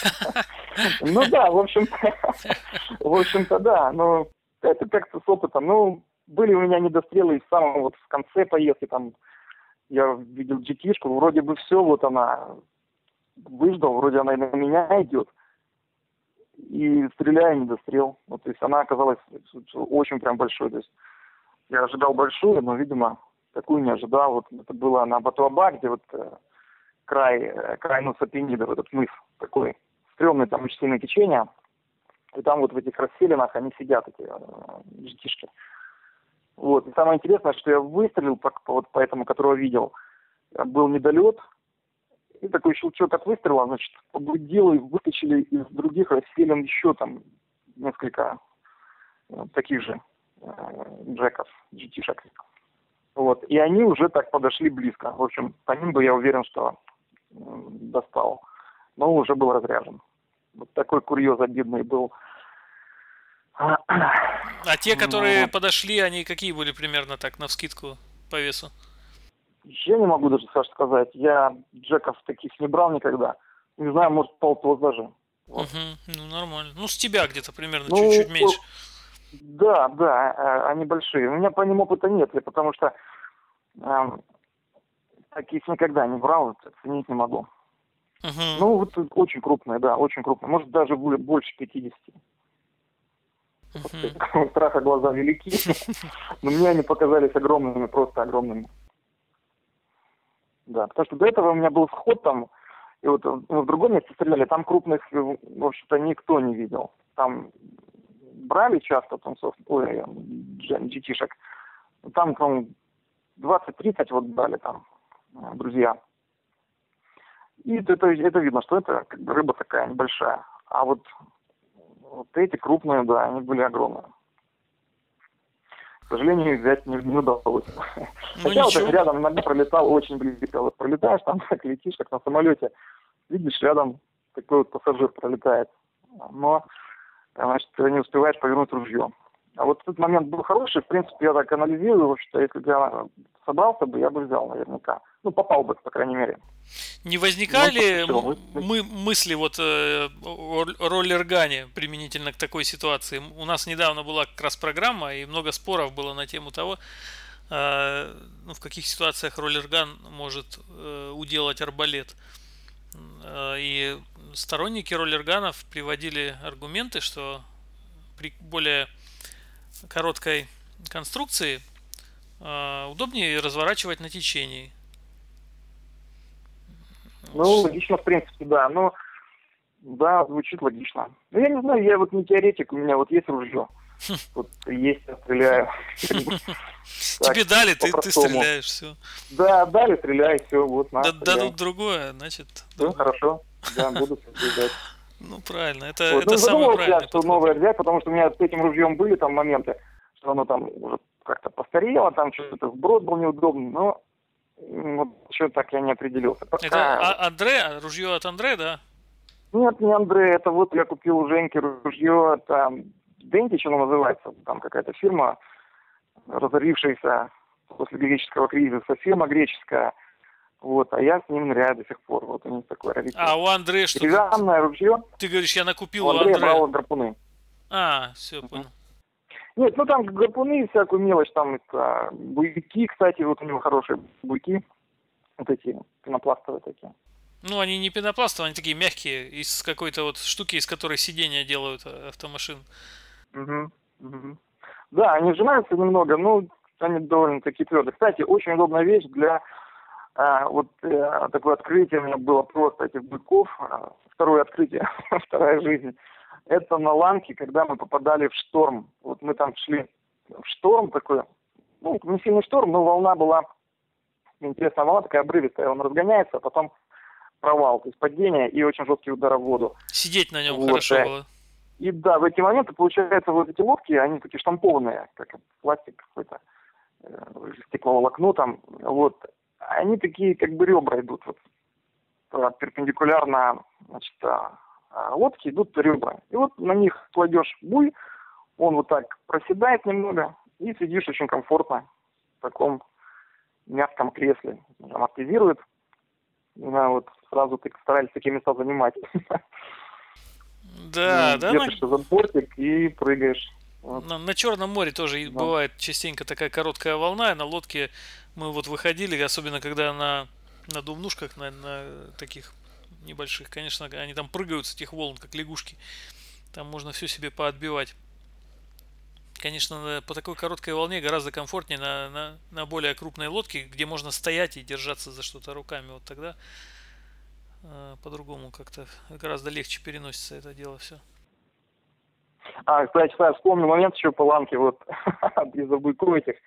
Ну да, в общем-то, да. Но это как-то с опытом. Ну, были у меня недострелы и в самом вот в конце поездки, там, я видел GT-шку, вроде бы все, вот она выждал, вроде она и на меня идет. И стреляю, не дострел. Вот, то есть она оказалась очень прям большой. То есть я ожидал большую, но, видимо, такую не ожидал. Вот это было на Батуаба, где вот край Нусапенида, вот этот мыс такой стрёмный, там очень сильное течение. И там вот в этих расселинах они сидят, эти житишки. Вот. И самое интересное, что я выстрелил по этому, которого видел, был недолет. И такой щелчок от выстрела, значит, побудил и вытащили из других расселин еще там несколько таких же джеков, GT-шек. Вот. И они уже так подошли близко. В общем, по ним бы я уверен, что достал. Но уже был разряжен. Вот такой курьез обидный был. А те, которые подошли, они какие были примерно так, навскидку по весу? Я не могу даже, Саша, сказать. Я джеков таких не брал никогда. Не знаю, может, полтос даже. Вот. Ну, нормально. Ну, с тебя где-то примерно Ну, чуть-чуть меньше. Да, они большие. У меня по ним опыта нет, потому что таких никогда не брал, оценить не могу. Ну, вот очень крупные, да, очень крупные. Может, даже больше 50. Страха глаза велики. Но мне они показались огромными, просто огромными. Да, потому что до этого у меня был сход там, и вот в другом месте стреляли, там крупных, в общем-то, никто не видел. Там брали часто тунцов, GT-шек. Там, по-моему, 20-30 вот брали там друзья. И это видно, что это как бы рыба такая небольшая. А вот эти крупные, да, они были огромные. К сожалению, их взять не удалось. Хотя вот рядом иногда пролетал очень близко. Вот пролетаешь, там так летишь, как на самолете. Видишь, рядом такой вот пассажир пролетает. Но, значит, ты не успеваешь повернуть ружье. А вот этот момент был хороший. В принципе, я так анализирую, что если бы я собрался бы, я бы взял наверняка. Ну, попал бы, по крайней мере. Не возникали мысли вот о роллергане применительно к такой ситуации? У нас недавно была как раз программа, и много споров было на тему того, в каких ситуациях роллерган может уделать арбалет. И сторонники роллерганов приводили аргументы, что при более короткой конструкции удобнее разворачивать на течении. Ну, логично, в принципе, да. Ну, да, звучит логично. Ну, я не знаю, я вот не теоретик, у меня вот есть ружье. Вот есть, я стреляю. Тебе дали, ты стреляешь, все. Да, дали, стреляй, все, вот, на. Дадут другое, значит. Ну, хорошо, да, буду стреляать. Ну, правильно, это самое правильное. Я что новое взять, потому что у меня с этим ружьем были там моменты, что оно там уже как-то постарело, там что-то вброс был неудобный, но вот что так я не определился. Это Андре, ружье от Андре, да? Нет, не Андре, это вот я купил у Женьки ружье, там Дентич оно называется, там какая-то фирма, разорившаяся после греческого кризиса, фирма греческая. Вот, а я с ним ныряю до сих пор. Вот у них такой раритет. А у Андре что? Деревянное ружье. Ты говоришь, я накупил у Андрея брал гарпуны. Все, понял. Нет, ну там гарпуны и всякую мелочь, там это буйки, кстати, вот у него хорошие буйки. вот эти пенопластовые такие. Ну, они не пенопластовые, они такие мягкие, из какой-то вот штуки, из которой сиденья делают автомашин. Мгм, мгм. Да, они сжимаются немного, но они довольно-таки твердые. Кстати, очень удобная вещь для такое открытие у меня было просто этих быков. Второе открытие, вторая жизнь. Это на Ланке, когда мы попадали в шторм. Вот мы там шли в шторм такой, ну, не сильный шторм, но волна была, интересная волна, такая обрывистая, он разгоняется, а потом провал, то есть падение и очень жесткий удар в воду. Сидеть на нем Вот, хорошо было. И да, в эти моменты, получается, вот эти лодки, они такие штампованные, как пластик какой-то, стекловолокно там, вот, они такие, как бы ребра идут, вот, перпендикулярно, значит, лодки идут ребра. И вот на них кладешь буй, он вот так проседает немного, и сидишь очень комфортно в таком мягком кресле. Амортизирует. Да, вот сразу ты старались такие места занимать. Да, да, Держишься за бортик и прыгаешь. Вот. на Черном море тоже Да. бывает частенько такая короткая волна, и на лодке мы вот выходили, особенно когда на двумнушках, на таких небольших, конечно, они там прыгают с этих волн, как лягушки. Там можно все себе поотбивать. Конечно, по такой короткой волне гораздо комфортнее на более крупной лодке, где можно стоять и держаться за что-то руками. Вот тогда по-другому как-то гораздо легче переносится это дело все. Кстати, я вспомнил момент еще по Ланке, вот, из-за буйков этих.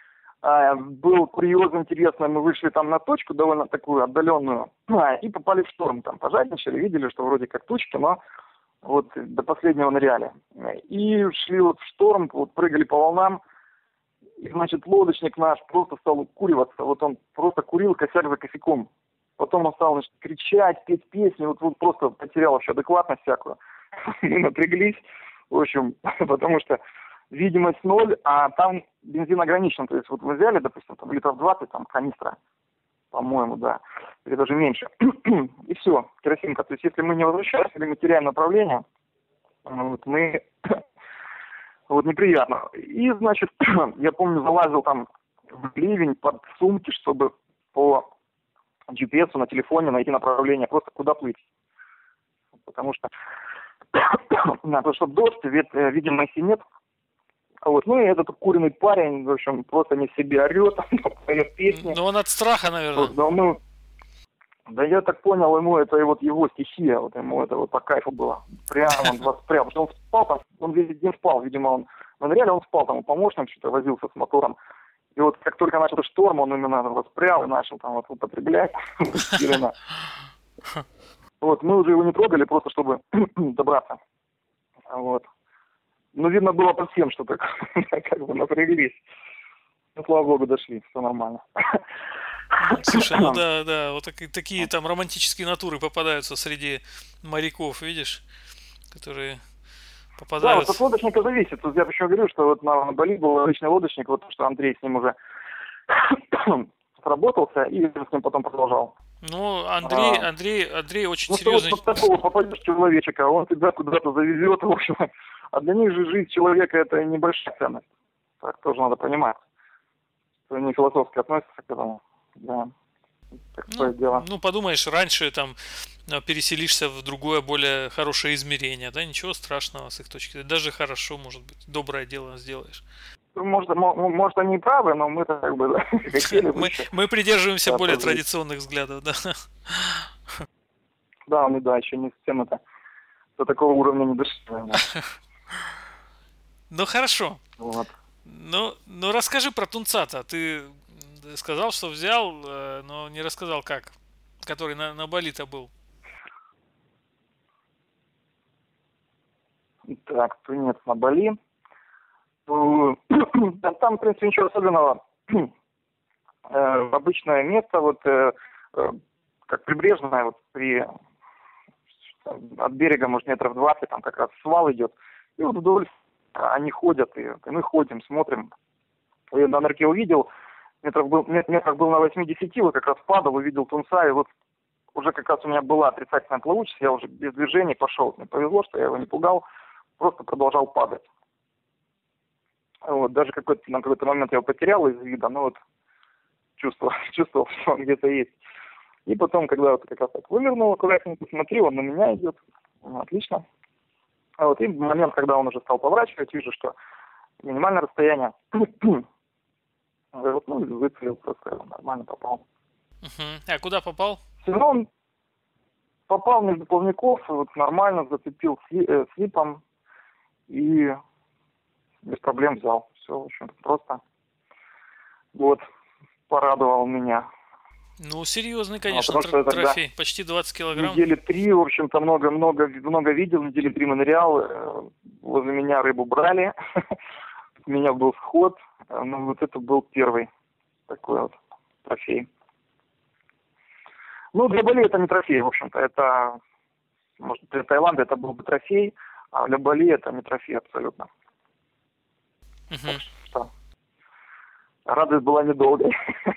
Был курьез интересный, мы вышли там на точку довольно такую отдаленную, и попали в шторм, там пожарничали, видели, что вроде как тучки, но вот до последнего ныряли. И шли вот в шторм, вот прыгали по волнам, и, значит, лодочник наш просто стал куриваться, вот он просто курил косяк за косяком. Потом он стал, значит, кричать, петь песни, вот просто потерял вообще адекватность всякую. Мы напряглись, в общем, потому что видимость ноль, а там бензин ограничен. То есть вот мы взяли, допустим, там литров 20, там, канистра, по-моему, да, или даже меньше. И все, керосинка. То есть если мы не возвращаемся или мы теряем направление, вот, мы... вот неприятно. И, значит, я помню, залазил там в ливень под сумки, чтобы по GPS на телефоне найти направление, просто куда плыть. Потому что надо, чтобы дождь, видимости нет. Вот. Ну и этот куриный парень, в общем, просто не в себе орет, поет песни. Ну он от страха, наверное. Вот, да я так понял, ему это вот его стихия, вот ему это вот по кайфу было. Прямо он воспрял, потому что он спал там, он весь день спал, видимо, он реально он спал, там помощник что-то возился с мотором. И вот как только начался шторм, он именно воспрял и начал там вот употреблять сильно. Вот, мы уже его не трогали, просто чтобы добраться. Вот. Ну, видно было по всем, что так как бы напряглись. Ну, слава богу, дошли, все нормально. Слушай, ну да, вот такие там романтические натуры попадаются среди моряков, видишь, которые Да, вот попадают. от лодочника зависит. Тут я почему говорю, что вот на Бали был обычный лодочник, вот что Андрей с ним уже сработался, и с ним потом продолжал. Ну, Андрей очень Ну, что серьезный. вот под такого попадешь человечека, он тебя куда-то завезет, в общем. А для них же жизнь человека это небольшая ценность. Так тоже надо понимать. Что они философски относятся к этому. Да. Такое дело. Ну, подумаешь, раньше там переселишься в другое, более хорошее измерение, да, ничего страшного с их точки зрения. Даже хорошо, может быть, доброе дело сделаешь. Может, они и правы, но мы-то как бы хотели бы. Мы придерживаемся Да, более пожалуйста. традиционных взглядов, да. Да, мы, да, еще не совсем это до такого уровня не дошли. Да. Ну, хорошо. Вот. Ну, расскажи про тунца-то. Ты сказал, что взял, но не рассказал как. Который на Бали-то был. Так, тунец на Бали. Там, в принципе, ничего особенного. Обычное место, вот как прибрежное, вот от берега, может, метров 20, там как раз свал идет. И вот вдоль они ходят, и мы ходим, смотрим. Я на нырке увидел, метрах был на 80, вот как раз падал, увидел тунца, и вот уже как раз у меня была отрицательная плавучесть, я уже без движений пошел. Мне повезло, что я его не пугал, просто продолжал падать. Вот, даже на какой-то момент я его потерял из вида, но вот чувствовал, что он где-то есть. И потом, когда вот как раз так вынырнул аккуратненько, смотрю, он на меня идет. Отлично. А вот и в момент, когда он уже стал поворачивать, вижу, что минимальное расстояние. Вот, ну, выцелил просто, нормально попал. А куда попал? Все равно он попал между плавников, вот нормально зацепил слипом и без проблем взял. Все, в общем, просто. Вот, порадовал меня. Ну, серьезный, конечно, трофей. Почти 20 килограмм. Недели 3, в общем-то, много видел. Недели 3 мы нырял. Возле меня рыбу брали. У меня был сход. Ну, вот это был первый такой вот трофей. Ну, для Бали это не трофей, в общем-то. Это, может, для Таиланда это был бы трофей, а для Бали это не трофей абсолютно. Так что радость была недолгой.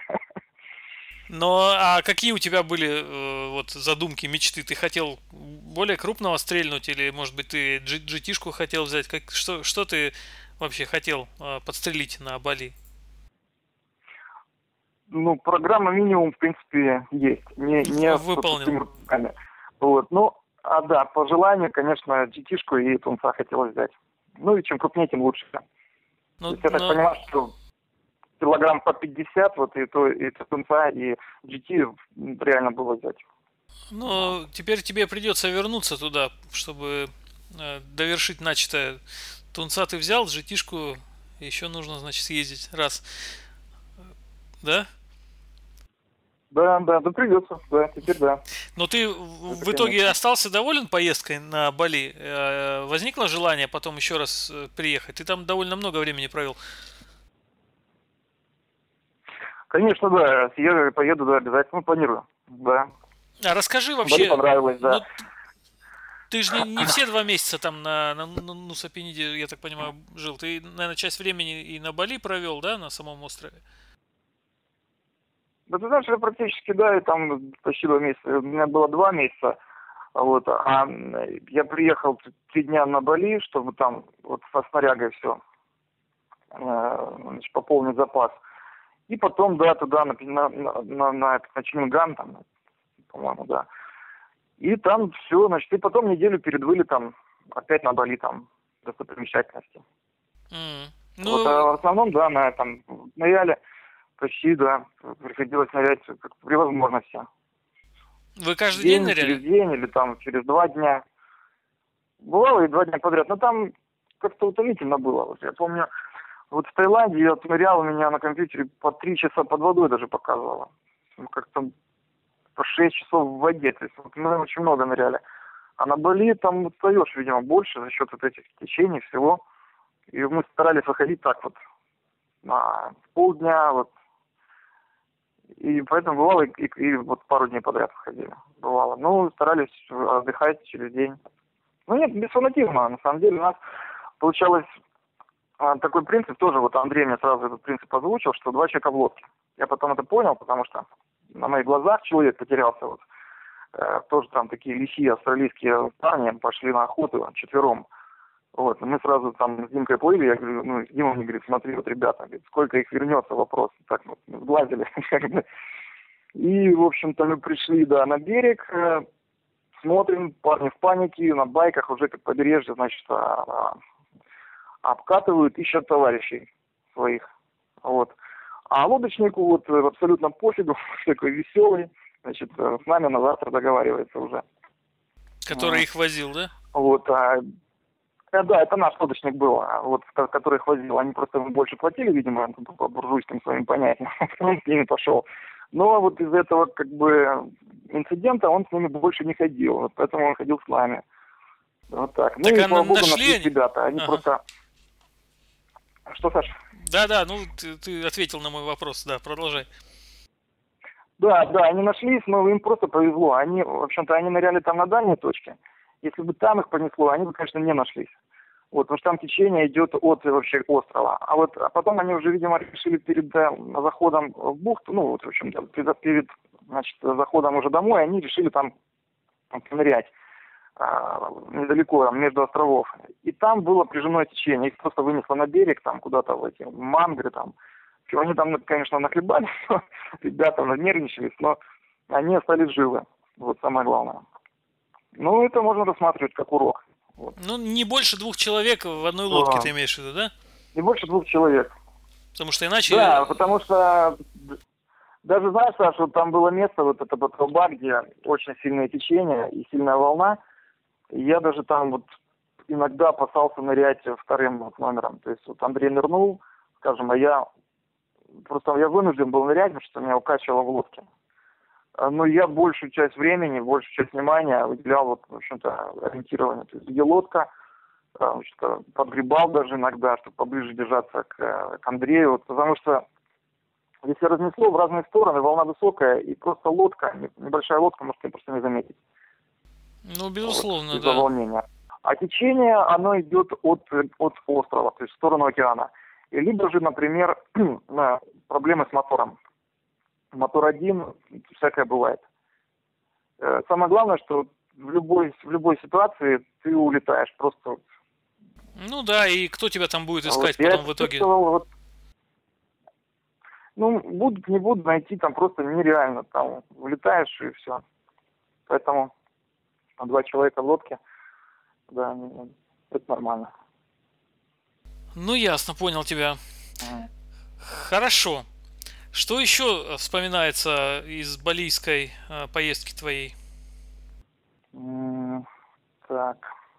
Но а какие у тебя были вот задумки, мечты? Ты хотел более крупного стрельнуть или, может быть, ты GT-шку хотел взять? Что ты вообще хотел подстрелить на Бали? Ну, программа минимум, в принципе, есть. Не выполнен. Вот. Ну, да, по желанию, конечно, GT-шку и тунца хотелось взять. Ну, и чем крупнее, тем лучше. Ну, я так понимаю, что килограмм по 50, вот и тунца, и GT реально было взять. Ну, теперь тебе придется вернуться туда, чтобы довершить начатое. Тунца ты взял, GT-шку еще нужно, значит, съездить раз. Да? Да, придется, да, теперь да. Но ты в итоге остался доволен поездкой на Бали? Возникло желание потом еще раз приехать? Ты там довольно много времени провел. Конечно, да. Поеду, да, обязательно планирую. Да. А расскажи вообще. Бали понравилось, да. Ну, ты же не все 2 месяца там на Нуса Пениде, я так понимаю, жил. Ты, наверное, часть времени и на Бали провел, да, на самом острове? Да ты знаешь, я практически, да, и там почти 2 месяца. У меня было 2 месяца. Вот, а я приехал 3 дня на Бали, чтобы там вот со снарягой все пополнить запас. И потом, да, туда на Чинган, там, по-моему, да. И там все, значит, и потом неделю перед вылетом опять на Бали, там, достопримечательности. Ну... Вот, а в основном, да, ныряли почти, да, приходилось нырять при возможности. Вы каждый день ныряли? Через день или там через 2 дня. Бывало и 2 дня подряд, но там как-то утомительно было. Вот я помню, вот в Таиланде я нырял, у меня на компьютере по 3 часа под водой даже показывало. Как-то по 6 часов в воде. То есть мы очень много ныряли. А на Бали там устаешь, видимо, больше за счет вот этих течений всего. И мы старались выходить так вот на полдня, вот. И поэтому бывало и вот пару дней подряд выходили. Бывало. Ну, старались отдыхать через день. Ну нет, без фанатизма. На самом деле у нас получалось такой принцип, тоже вот Андрей мне сразу этот принцип озвучил, что 2 человека в лодке. Я потом это понял, потому что на моих глазах человек потерялся. Вот. Тоже там такие лихие австралийские парни пошли на охоту 4. Вот, мы сразу там с Димкой плыли, я говорю, ну, Дима мне говорит, смотри, вот ребята, говорит, сколько их вернется, вопрос. Так вот, сглазили. И, в общем-то, мы пришли, да, на берег, смотрим, парни в панике, на байках уже как побережье, значит, обкатывают, ищут товарищей своих. Вот. А лодочнику вот абсолютно пофигу, такой веселый, значит, с нами на завтра договаривается уже. Который их возил, да? Вот, да, это наш лодочник был, вот, который их возил. Они просто больше платили, видимо, по буржуйским своим понятиям. Он с ними пошел. Но вот из-за этого, как бы, инцидента он с ними больше не ходил. Вот поэтому он ходил с нами. Вот так. Ну, и, слава богу, нашлись ребята. Они просто... Что, Саш? Да, ну, ты ответил на мой вопрос. Да, продолжай. Да, они нашлись, но им просто повезло. Они, в общем-то, они ныряли там на дальней точке. Если бы там их понесло, они бы, конечно, не нашлись. Вот, потому что там течение идет от вообще острова. А потом они уже, видимо, решили перед заходом в бухту, ну, вот, в общем-то, перед значит, заходом уже домой, они решили там нырять недалеко, между островов. И там было прижимное течение. Их просто вынесло на берег, там, куда-то в эти мангры, там, Они там, конечно, нахлебались, ребята нервничались, но они остались живы. Вот самое главное. Ну, это можно рассматривать как урок. Вот. Ну, не больше 2 человек в одной лодке, ты имеешь в виду, да? Не больше 2 человек. Потому что иначе... Да, потому что даже, знаешь, Саша, вот там было место, вот это труба, где очень сильное течение и сильная волна. И я даже там вот иногда опасался нырять вторым вот номером. То есть вот Андрей нырнул, скажем, а я вынужден был нырять, потому что меня укачивало в лодке. Но я большую часть времени, большую часть внимания выделял, вот, в общем-то, ориентирование. То есть где лодка, что подгребал даже иногда, чтобы поближе держаться к Андрею. Вот, потому что если разнесло в разные стороны, волна высокая, и просто лодка, небольшая лодка, может ее просто не заметить. Ну, безусловно, вот, из-за волнения. А течение, оно идет от острова, то есть в сторону океана. И либо же, например, проблемы с мотором. Мотор один, всякое бывает. Самое главное, что в любой ситуации ты улетаешь просто. Ну да, и кто тебя там будет искать потом в итоге? Ну, будут, не будут, найти там просто нереально. Там улетаешь и все. Поэтому 2 человека в лодке, да, это нормально. Ну, ясно, понял тебя. Хорошо. Что еще вспоминается из балийской поездки твоей? Так.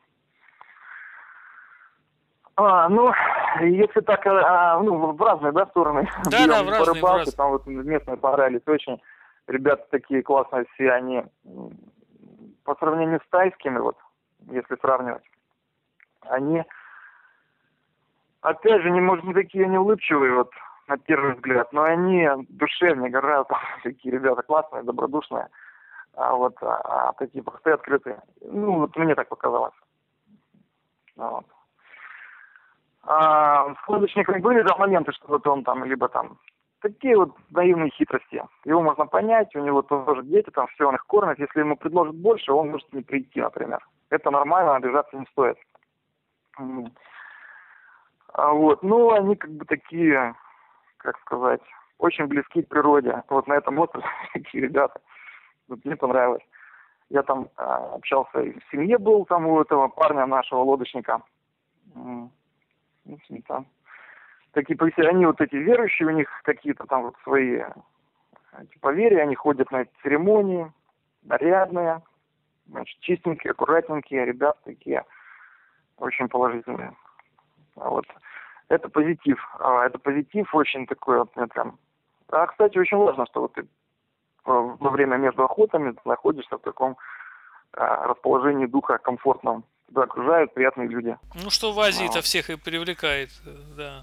Ну, если так, в разные, да, стороны. Да, в разные, рыбалке, там вот местные понравились очень. Ребята такие классные все, они по сравнению с тайскими, вот, если сравнивать, они, опять же, не такие не улыбчивые, вот, на первый взгляд, но они душевнее, гораздо такие ребята классные, добродушные, такие простые, открытые. Ну, вот мне так показалось. Вот. С лодочниками были там моменты, что вот он там, либо там, такие вот наивные хитрости. Его можно понять, у него тоже дети, там все, он их кормит. Если ему предложат больше, он может не прийти, например. Это нормально, обижаться не стоит. Вот, ну, они как бы такие, как сказать, очень близки к природе. Вот на этом острове такие ребята. Вот мне понравилось. Я там общался, и в семье был там у этого парня, нашего лодочника. Там такие, они вот эти верующие, у них какие-то там вот свои поверья, они ходят на эти церемонии, нарядные, значит, чистенькие, аккуратненькие, ребята такие, очень положительные. Вот. Это позитив. Это позитив очень такой вот, прям. Кстати, очень важно, что вот ты во время между охотами находишься в таком расположении духа комфортном. Тебя окружают приятные люди. Ну, что в Азии-то всех и привлекает, да.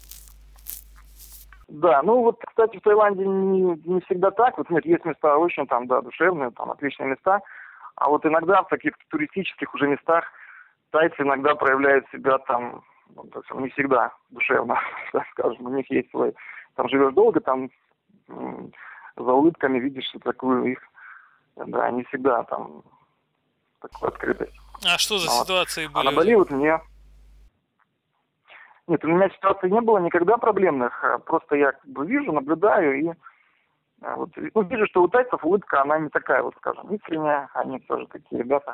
Да, ну вот, кстати, в Таиланде не всегда так. Вот нет, есть места очень там, да, душевные, там отличные места. А вот иногда в таких туристических уже местах тайцы иногда проявляют себя там, не всегда душевно, так скажем. У них есть свой, там живешь долго, там за улыбками видишь такую их, да, не всегда там такую открытость. А что за ситуации были? А на Бали вот мне... Нет, у меня ситуации не было никогда проблемных. Просто я как бы вижу, наблюдаю и вот, вижу, что у тайцев улыбка, она не такая, вот скажем, искренняя. Они тоже такие ребята.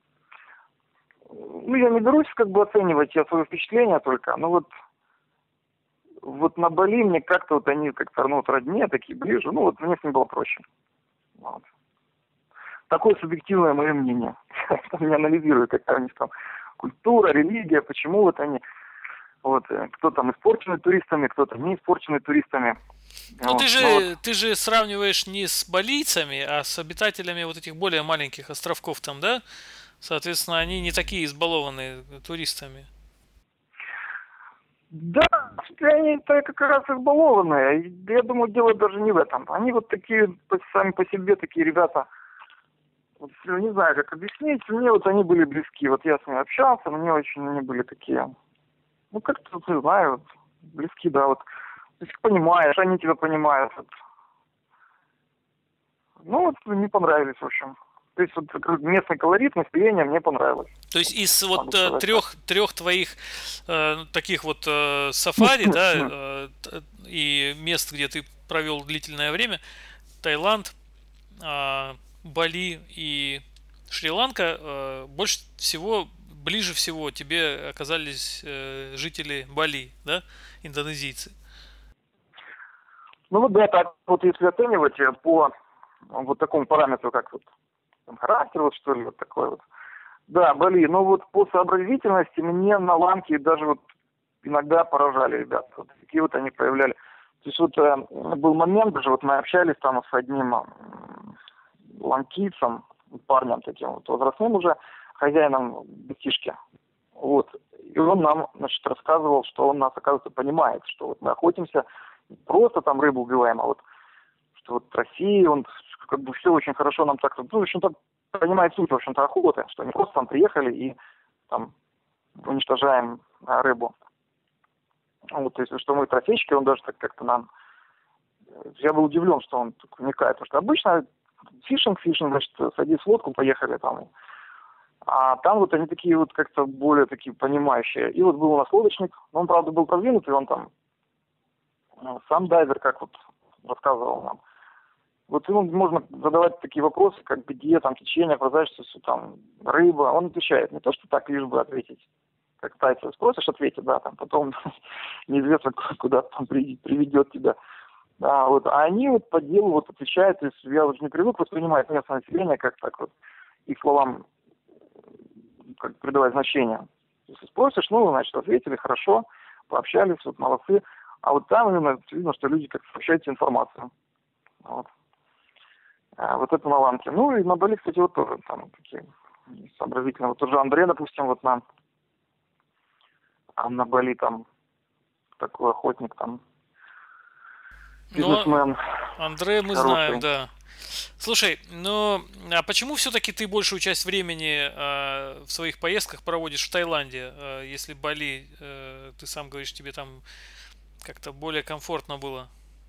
Ну, я не берусь как бы оценивать, я свое впечатление только. Но вот на Бали мне как-то вот они как-то, ну, вот роднее, такие ближе. Ну, вот мне с ним было проще. Вот. Такое субъективное мое мнение. Я не анализирую, какая у них там культура, религия, почему вот они... Вот, кто там испорченный туристами, кто-то не испорченный туристами. Ну, вот. Ты же сравниваешь не с балийцами, а с обитателями вот этих более маленьких островков там, да? Соответственно, они не такие избалованные туристами. Да, они как раз избалованные. Я думаю, дело даже не в этом. Они вот такие, сами по себе такие ребята. Вот, не знаю, как объяснить. Мне вот они были близки. Вот я с ними общался, мне очень они были такие... Ну, как-то, не знаю, вот, близки, да, вот. Ты их понимаешь, они тебя понимают. Вот. Ну, вот, мне понравились, в общем. То есть, вот, местный колорит, настроение мне понравилось. То есть, из вот трех твоих таких вот сафари, да, и мест, где ты провел длительное время, Таиланд, Бали и Шри-Ланка, больше всего, ближе всего тебе оказались жители Бали, да, индонезийцы. Ну вот да, так вот если оценивать по вот такому параметру, как вот там, характер, вот что ли, вот такой вот. Да, Бали, но вот по сообразительности мне на Ланке даже вот иногда поражали ребята, вот такие вот они проявляли. То есть вот был момент, даже вот мы общались там с одним ланкийцем, парнем таким вот возрастным уже, хозяином бытишки. Вот. И он нам, значит, рассказывал, что он нас, оказывается, понимает, что вот мы охотимся, не просто там рыбу убиваем, а вот что вот в России он как бы все очень хорошо нам так, ну, в общем-то, понимает суть, в общем-то, охоты, что не просто там приехали и там уничтожаем рыбу. Вот, то есть, что мы трофейщики, он даже так как-то нам... Я был удивлен, что он так вникает, потому что обычно фишинг, значит, садись в лодку, поехали там. А там вот они такие вот как-то более такие понимающие. И вот был у нас лодочник, он, правда, был продвинутый, он там сам дайвер, как вот рассказывал нам. Вот ему можно задавать такие вопросы, как где там течение, прозрачность, там рыба. Он отвечает, не то, что так лишь бы ответить. Как тайцы спросишь, ответит, да, там потом неизвестно, куда там приведет тебя. Да, вот. А они вот по делу вот отвечают, то есть я уже не привык воспринимать местное население как так вот, их словам как придавать значение. Если спросишь, ну, значит, ответили, хорошо, пообщались, вот молодцы. А вот там именно видно, что люди как-то сообщают информацию. Вот. Вот это на Ланке. Ну и на Бали, кстати, вот тоже там такие сообразительные. Вот тоже Андрей, допустим, вот нам на Бали там такой охотник там, бизнесмен. Ну, Андре мы хороший. знаем, да. Слушай, ну а почему все-таки ты большую часть времени в своих поездках проводишь в Таиланде, если Бали, ты сам говоришь, тебе там как-то более комфортно было?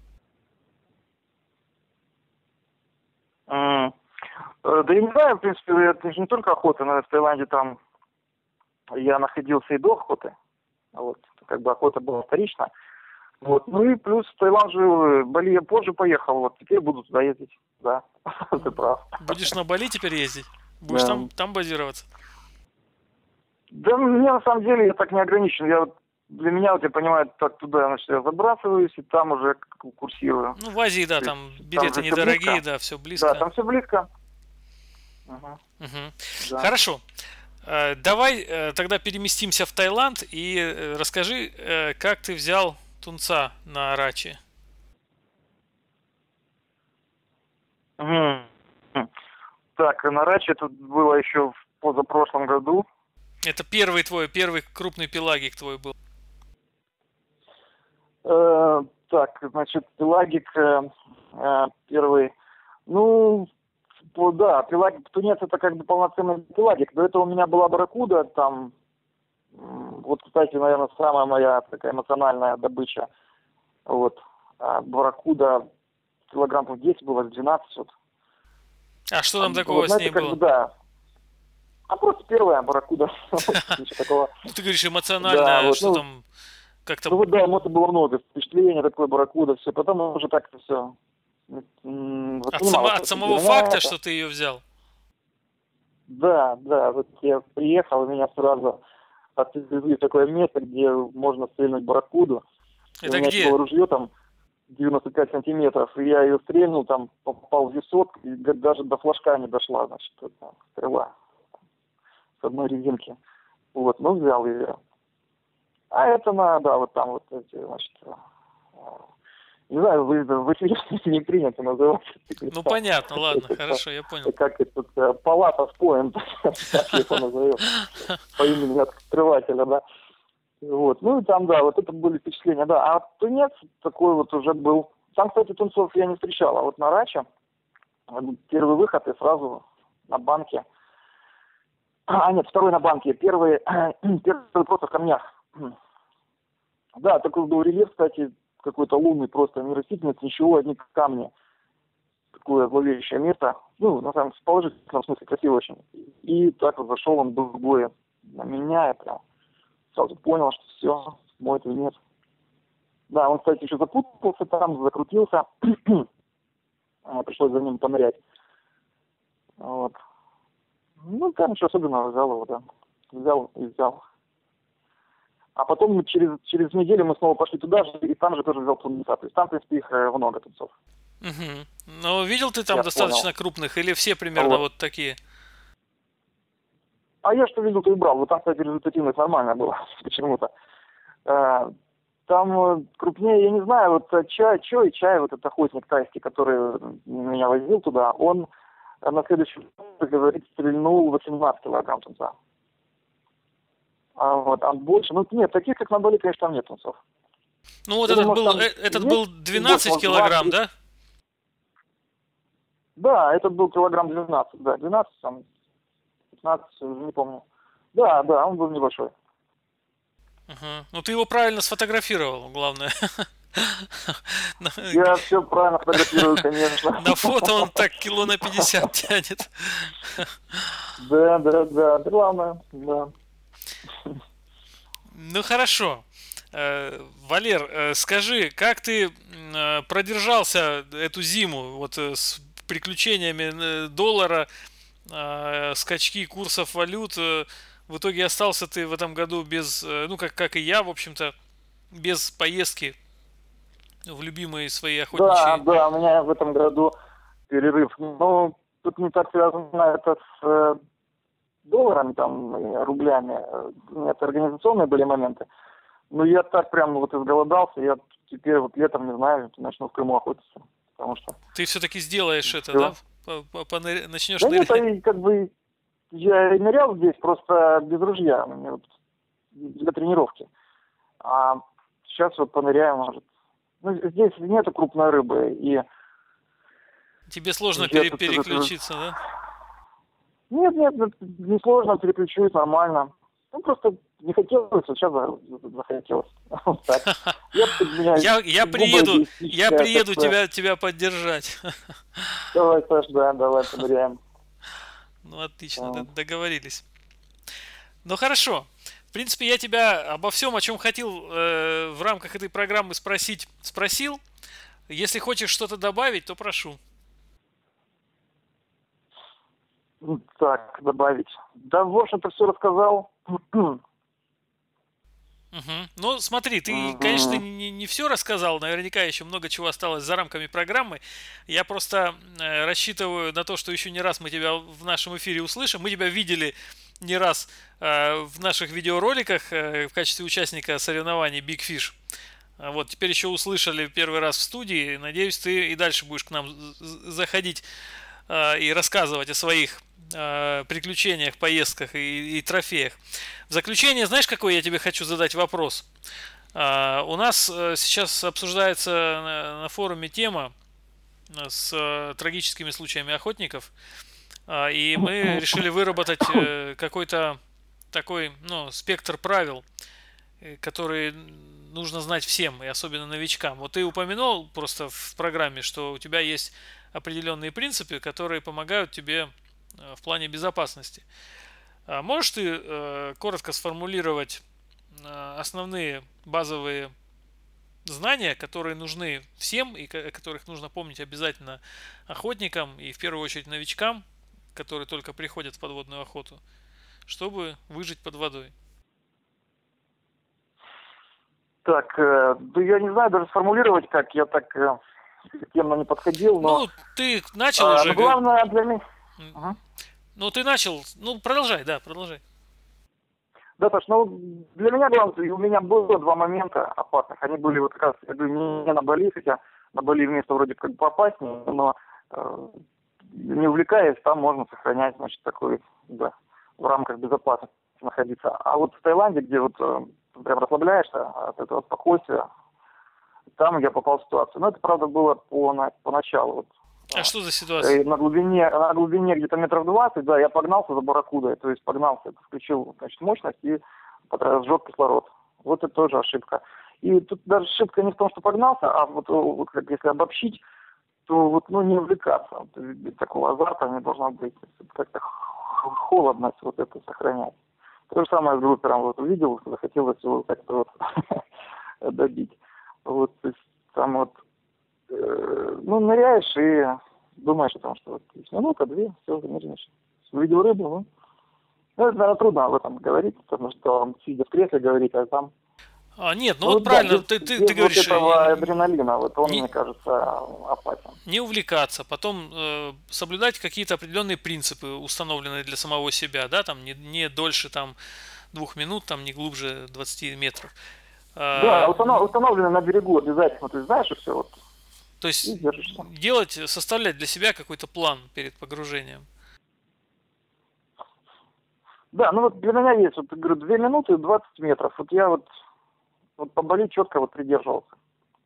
Да я не знаю, в принципе, это же не только охота, но в Таиланде там я находился и до охоты. Вот, как бы охота была вторична. Вот. Ну и плюс в Таиланд же, Бали я позже поехал, вот теперь буду туда ездить, да, ты прав. Будешь на Бали теперь ездить? Будешь Да. там базироваться? Да, мне на самом деле я так не ограничен. Я вот, для меня, вот я понимаю, так туда, значит, я забрасываюсь и там уже курсирую. Ну, в Азии, да, То есть там там билеты же все недорогие, близко. да, все Да, близко. там все близко. Ага, Мгм. да. Хорошо. Давай тогда переместимся в Таиланд и расскажи, как ты взял тунца на Рачи. Мгм. Так, на Раче это было еще в позапрошлом году. Это первый крупный пелагик твой был. Так, значит, пелагик первый. Ну, да, пелагик, тунец это как бы полноценный пелагик. До этого у меня была барракуда, там, вот, кстати, наверное, самая моя такая эмоциональная добыча. Вот. Барракуда килограммов 10 было, 12 вот. А что там такого Вот, с знаете, ней как бы, было? да. А просто первая барракуда. Ничего такого. Ну, ты говоришь Да, эмоционально, вот, что ну, там как-то... ну вот да, эмоций было много, впечатления, такое барракуда, все. Потом уже так-то все воспринималось От это для самого меня факта, это. что ты ее взял? Да, да, вот я приехал, и меня сразу отвезли в такое место, где можно стрельнуть барракуду. И у Это меня еще где? было ружье там 95 сантиметров, и я ее стрельнул, там попал в висок, и даже до флажка не дошла, значит, эта стрела с одной резинки. Вот, ну взял ее. А это да, вот там вот эти, значит, не знаю, в эфире не принято называть. Ну, понятно, ладно, хорошо, я понял. Как это, палата в поинт, так его назовем, по имени открывателя, да. Вот, ну и там, да, вот это были впечатления, да. А тунец такой вот уже был. Там, кстати, тунцов я не встречал, а вот на Раче первый выход и сразу на банке. Нет, второй на банке. Первый просто в камнях. Да, такой был рельеф, кстати, какой-то лунный, просто не растительность, ничего, одни камни. Такое зловещее место. Ну, на самом деле, в положительном смысле красиво очень. И так вот зашел он другое на меня, я прям сразу понял, что все, мой тунец. Да, он, кстати, еще запутался там, закрутился. Пришлось за ним понырять. Вот. Ну, там ничего особенного, взял его, да. Взял и взял. А потом через неделю мы снова пошли туда же, и там же тоже взял тунца. То есть там, в принципе, их много тунцов. Угу. Но видел ты там Я достаточно понял. крупных или все примерно вот такие? А я что видел, то и брал. Вот там, кстати, результативность нормальная была почему-то. Там крупнее, я не знаю, вот чай, вот этот охотник тайский, который меня возил туда, он на следующий день, как говорится, стрельнул 18 килограмм тунца. А больше, ну нет, таких, как на Бали, конечно, там нет тунцов. Ну вот Я думаю, там этот был есть больше, 12 может, килограмм, 20. да? Да, этот был килограмм 12, да, 12, там, 15, не помню. Да, он был небольшой. Ага. Ну ты его правильно сфотографировал, главное. На Я все правильно фотографирую, конечно. на фото он так кило на 50 тянет. Да, главное, да. Ну хорошо. Валер, скажи, как ты продержался эту зиму вот с приключениями доллара, скачки курсов валют? В итоге остался ты в этом году без, ну как и я, в общем-то, без поездки в любимые свои охотничьи. Да, у меня в этом году перерыв. Ну, тут не так связано это с долларами, там, и рублями. Это организационные были моменты. Но я так прям вот изголодался, я теперь вот летом, не знаю, начну в Крыму охотиться. Потому что Ты все-таки сделаешь это, все. да? Начнешь Да нет, нырять. как бы я и нырял здесь просто без ружья, мне вот для тренировки. А сейчас вот поныряю, может. Ну, здесь нету крупной рыбы, и Тебе сложно я тут переключиться, да? Нет, не сложно, переключусь нормально. Ну, просто не хотелось, вот сейчас захотелось. Вот так. У меня Я губы я электрическая, так приеду что тебя поддержать. давай, Саш, да, давай поныряем. Ну, отлично, Вот. договорились. Ну, хорошо. В принципе, я тебя обо всем, о чем хотел в рамках этой программы спросить, спросил. Если хочешь что-то добавить, то прошу. Ну, так, добавить. Да, в общем-то, все рассказал. Мгм. Ну, смотри, ты, конечно, Мгм. не все рассказал, наверняка еще много чего осталось за рамками программы. Я просто рассчитываю на то, что еще не раз мы тебя в нашем эфире услышим. Мы тебя видели не раз в наших видеороликах в качестве участника соревнований Big Fish. Вот, теперь еще услышали первый раз в студии. Надеюсь, ты и дальше будешь к нам заходить и рассказывать о своих приключениях, поездках и трофеях. В заключение, знаешь, какой я тебе хочу задать вопрос? У нас сейчас обсуждается на форуме тема с трагическими случаями охотников, и мы решили выработать какой-то такой, ну, спектр правил, которые нужно знать всем, и особенно новичкам. Вот ты упомянул просто в программе, что у тебя есть определенные принципы, которые помогают тебе в плане безопасности. Можешь ты коротко сформулировать основные базовые знания, которые нужны всем и о которых нужно помнить обязательно охотникам и в первую очередь новичкам, которые только приходят в подводную охоту, чтобы выжить под водой? Так, да я не знаю даже сформулировать, как я так темно не подходил, но, Ну, ты начал уже. но главное для меня... Ага. Ну, ты начал. Ну, продолжай, да, продолжай. Да, Саш, ну для меня главное, у меня было два момента опасных. Они были вот как раз, я говорю, не на Бали, хотя на Бали место вроде как поопаснее, но не увлекаясь, там можно сохранять, значит, такой, да, в рамках безопасности находиться. А вот в Таиланде, где вот прям расслабляешься от этого спокойствия, там я попал в ситуацию. Но это, правда, было поначалу. Вот. А что за ситуация? На глубине где-то метров 20, да, я погнался за барракудой, то есть погнался, включил, значит, мощность и сжег кислород. Вот это тоже ошибка. И тут даже ошибка не в том, что погнался, а вот как если обобщить, то вот, ну, не увлекаться. Вот, без такого азарта не должно быть. Как-то холодность вот это сохранять. То же самое с группером. Вот увидел, захотелось его как-то вот добить. Вот, то есть там вот, ну, ныряешь и думаешь о том, что вот минута, две, все, нырнешь. Увидел рыбу, ну, это, наверное, трудно об этом говорить, потому что сидя в кресле говорить, а там... Нет, ну Ну вот да, правильно, без, ты без вот говоришь, этого адреналина, вот он, не, мне кажется, опасен. не увлекаться, потом соблюдать какие-то определенные принципы, установленные для самого себя, да, там не дольше там 2 минут, там не глубже 20 метров. Да, А, установлено на берегу обязательно, ты знаешь, и все, вот, То и есть держишься. составлять для себя какой-то план перед погружением. Да, ну вот для меня есть, вот, говорю, 2 минуты 20 метров. Вот я вот по Бали четко вот придерживался.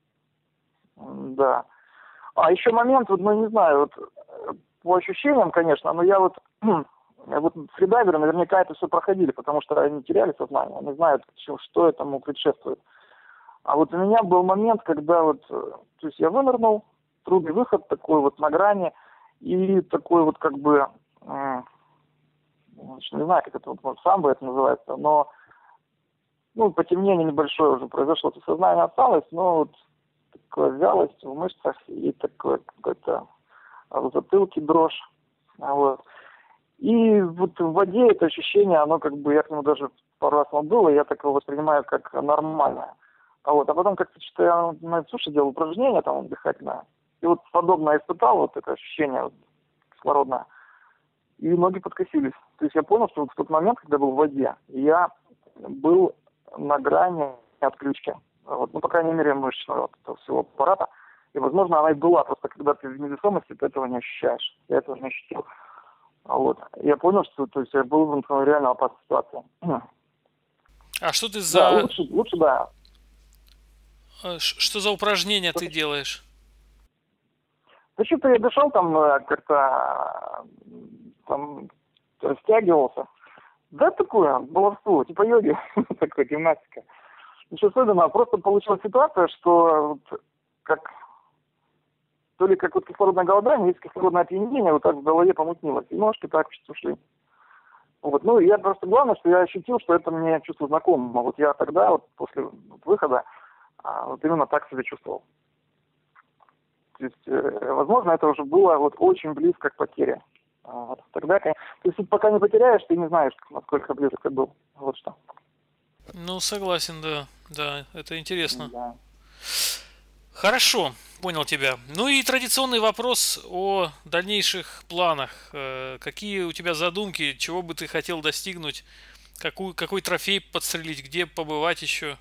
Да. А еще момент, вот, ну не знаю, вот по ощущениям, конечно, но я вот, вот фридайверы наверняка это все проходили, потому что они теряли сознание, они знают, что этому предшествует. А вот у меня был момент, когда вот, то есть я вынырнул, трудный выход такой вот на грани, и такой вот как бы, не знаю, как это вот, может, самбо это называется, но, ну, потемнение небольшое уже произошло, то сознание осталось, но вот такая вялость в мышцах и такое какой-то в затылке дрожь. Вот. И вот в воде это ощущение, оно как бы, я к нему даже пару раз было, я так его воспринимаю как нормальное. Вот. А потом как-то что-то я на суше делал упражнение там дыхательное, и вот подобное испытал, вот это ощущение вот, кислородное, и ноги подкосились. То есть я понял, что вот в тот момент, когда был в воде, я был на грани отключки. Вот, ну, по крайней мере, мышечного вот этого всего аппарата. И, возможно, она и была, просто когда ты в невесомости, ты этого не ощущаешь. Я этого не ощутил. Вот. Я понял, что то есть, я был в реально опасной ситуации. А что ты Да, за лучше да. что за упражнения ты делаешь? Да что-то я дышал там как-то там стягивался. Да, такое баловство, типа йоги, такая гимнастика. Ничего особенного, просто получилась ситуация, что вот, как то ли как вот кислородное голодание, есть кислородное опьянение, вот так в голове помутнилось, и ножки так чуть ушли. Вот, ну, я просто, главное, что я ощутил, что это мне чувство знакомо. Вот я тогда, вот после выхода, вот именно так себя чувствовал. То есть, возможно, это уже было вот очень близко к потере. Вот, тогда, то есть, пока не потеряешь, ты не знаешь, насколько близко ты был. Вот что. Ну, согласен, да. Да, это интересно. Да. Хорошо, понял тебя. Ну и традиционный вопрос о дальнейших планах. Какие у тебя задумки, чего бы ты хотел достигнуть, какой трофей подстрелить, где побывать еще?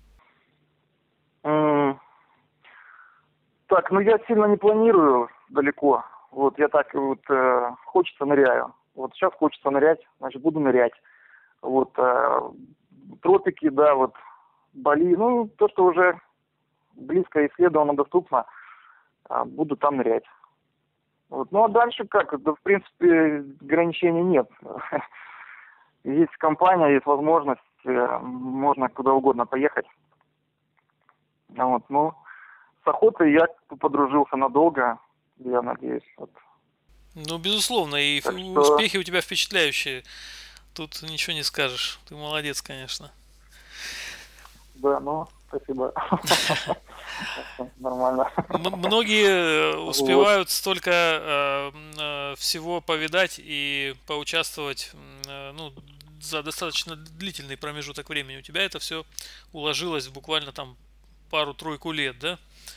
Так, ну я сильно не планирую далеко. Вот я так вот хочется ныряю. Вот сейчас хочется нырять, значит буду нырять. Вот тропики, да, вот Бали, ну то, что уже близко исследовано, доступно, буду там нырять. Вот. Ну а дальше как? Да, в принципе, ограничений нет. Есть компания, есть возможность, можно куда угодно поехать. Вот, ну, с охотой я подружился надолго, я надеюсь. Вот. Ну, безусловно, и Так что, успехи у тебя впечатляющие. Тут ничего не скажешь. Ты молодец, конечно. да, ну, спасибо. Нормально. Многие Вот. успевают столько всего повидать и поучаствовать, ну, за достаточно длительный промежуток времени. У тебя это все уложилось в буквально там пару-тройку лет, да?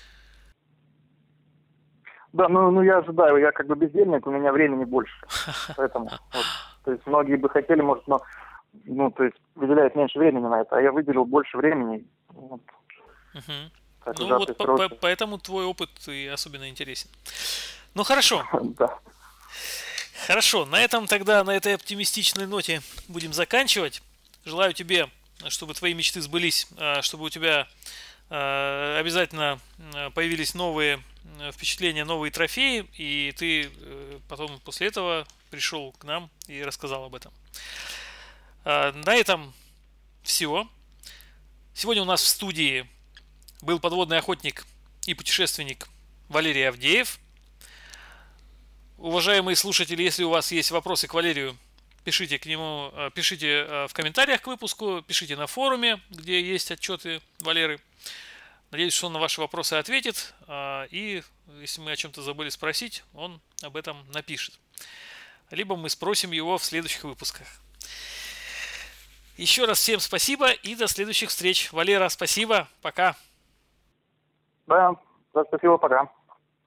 Да, ну я ожидаю, я как бы бездельник, у меня времени больше. Поэтому, вот. То есть многие бы хотели, может, но, ну, то есть выделяют меньше времени на это, а я выделил больше времени. Вот. Мгм. Так в Ну вот сжатые сроки. поэтому твой опыт и особенно интересен. Ну хорошо, Да. хорошо. На этом тогда, на этой оптимистичной ноте будем заканчивать. Желаю тебе, чтобы твои мечты сбылись, чтобы у тебя обязательно появились новые впечатления, новые трофеи, и ты потом после этого пришел к нам и рассказал об этом. На этом все. Сегодня у нас в студии был подводный охотник и путешественник Валерий Авдеев. Уважаемые слушатели, если у вас есть вопросы к Валерию, пишите к нему, пишите в комментариях к выпуску, пишите на форуме, где есть отчеты Валеры. Надеюсь, что он на ваши вопросы ответит. И если мы о чем-то забыли спросить, он об этом напишет. Либо мы спросим его в следующих выпусках. Еще раз всем спасибо и до следующих встреч. Валера, спасибо. Пока. Да, спасибо, пока.